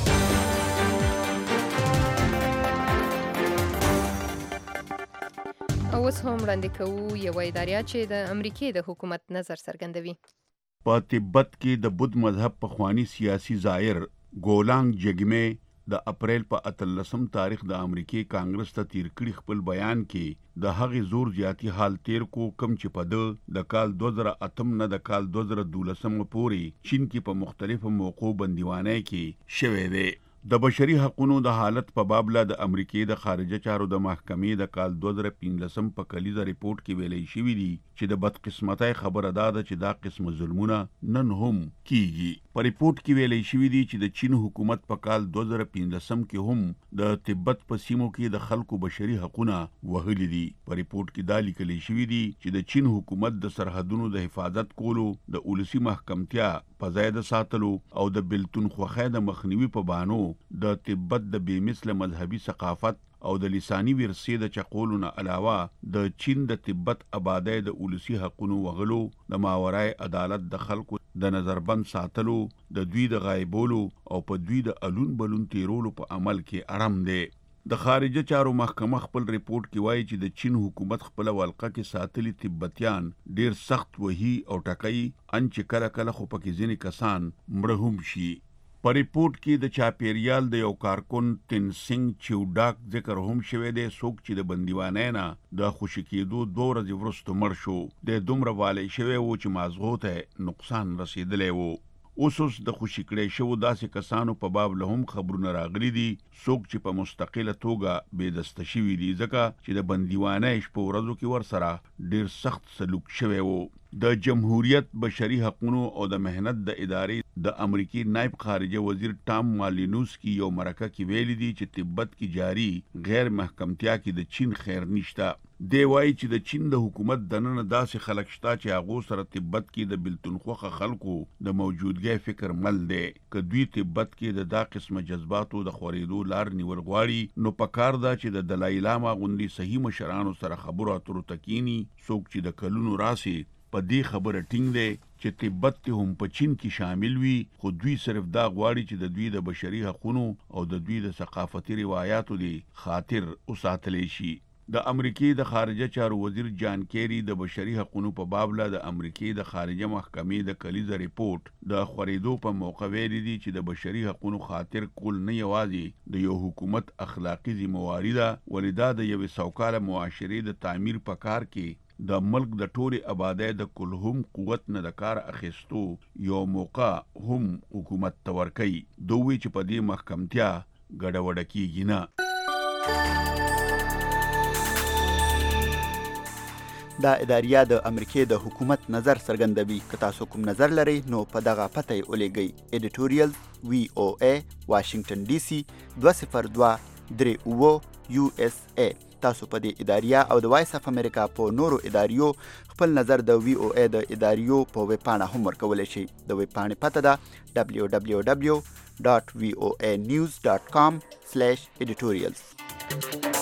اوس هم وړاندې کوو یوه اداریه چې د امریکې د حکومت نظر څرګندوي. په تبت کې د بودھ مذهب پخوانی سیاسي ظاهر ګولانګ جګمې د اپریل په اتلسم تاریخ د امریکای کانګرس ته تیر کړي خپل بیان کې د هغې زور زیاتی حال تیر کو کم چې په د د کال دوه زره اتم نه د کال دوه زره دولسم پورې چین کې په مختلفو موقعو بندیوانۍ کې شوې دی. د بشري حقوقو د حالت په باب لا د امریکای د خارجه چارو د محکمې د کال دوه زره پنځلسم په کلیزه ریپورت کې ویلي شوی دی چې د بدقسمتۍ خبره ده چې دا قسم ظلمونه نن هم کیږي. په ریپورت کې ویلي شوی دی چې د چین حکومت په کال دوه زره پنځلسم کې هم د تبت په سیمو کې د خلکو بشري حقوقونه وهلي دي. په ریپورت کې دا لیکل شوی دی چې د چین حکومت د سرحدونو د حفاظت کولو، د ولسی محکمتیا په ځای د ساتلو او د بلتون خوخه د مخنیوي په بانو د تبت د بېمثله مذهبي ثقافت او د لسانی ورثې د چقولو نه علاوه د چین د تبت آبادی د ولسی حقونو وغلو، د ماورای عدالت د خلکو د نظربند ساتلو، د دوی د غایبولو او په دوی د الون بلون تیرولو په عمل کې اړم دی. د خارجه چارو محکمه خپل ریپورت کې وایي چې د چین حکومت خپل ولقه کې ساتلي تبتیان ډیر سخت وهي او ټکوي ان چې کله کله خو پکې ځینې کسان مړه هم شي. په ریپورت کې د چاپیریال د یو کارکون تنسنګ چیوډاک ذکر هم شوی دی څوک چې د بندیوانۍ نه د خوشي کېدو دوه ورځې وروسته مړ شو. د دومره والی شوی و چې مازغو ته نقصان رسېدلی و. اوس اوس د خوشي کړی شوو داسې کسانو په باب له هم خبرونه راغلي دي څوک چې په مستقله توګه بېدسته شوي دي ځکه چې د بندیوانۍ شپو ورځو کې ورسره ډېر سخت سلوک شوی و. د جمهوریت بشري حقوقو او د مهنت د ادارې د امریکای نائب خارجه وزیر ټام مالینوسکی یو مرکه کې ویلي دي چې تبت کې جاری غیر محکمتیا کې د چین خیر نشته. دی وایي چې د چین د حکومت دننه داسې خلک شته چې هغو سره تبت کې د بلتونخوخه خلکو د موجودګۍ فکر مل دی. که دوی تبت کې د دا قسمه جذباتو د خورېدو لار نیول غواړي نو پکار ده چې د دلای لاما غوندې صحیح مشرانو سره خبرو اترو تکینی څوک چې د کلونو راسي په دې خبره ټینګ دی چې تبت هم په چین کې شامل وي خو دوی صرف دا غواړي چې د دوی د بشري حقوقو او د دوی د ثقافتي روایتو دی خاطر وساتلی شي. د امریکای د خارجه چارو وزیر جان کیری د بشري حقوقو په باب له د امریکای د خارجه محکمې د کلیزه ریپورت د خورېدو په موقع ویلي دي چې د بشري حقوقو خاطر کول نه یوازې د یو حکومت اخلاقی ذمہواری ده ولدا د یو سوکاله معاشري د تعمیر په کار کې د ملک د ټولي آبادی د کلهم قوت نه د کار اخیستو یو موقع هم حکومت تورکي دوی چې په دې محکمتیا ګډوډه کیږي نه. دا اداریه د امریکای د حکومت نظر څرګندوي. که تاسو کوم نظر لرئ نو په دغه پته یې ولېږئ. ایډیټوریال وی او ای واشنگټن ډي سي دوه صفر دوه درې اووه یو اس ای. تاسو په دې اداریه او د وایس اف امریکا په نورو اداریو خپل نظر د وی او ای د اداریو په ویب پاڼه هم ورکولی شئ. د ویب پاڼې پته ده دبلیو دبلیو دبلیو ډاټ وی او ای نیوز ډاټ کام سلیش ایډیټوریالز.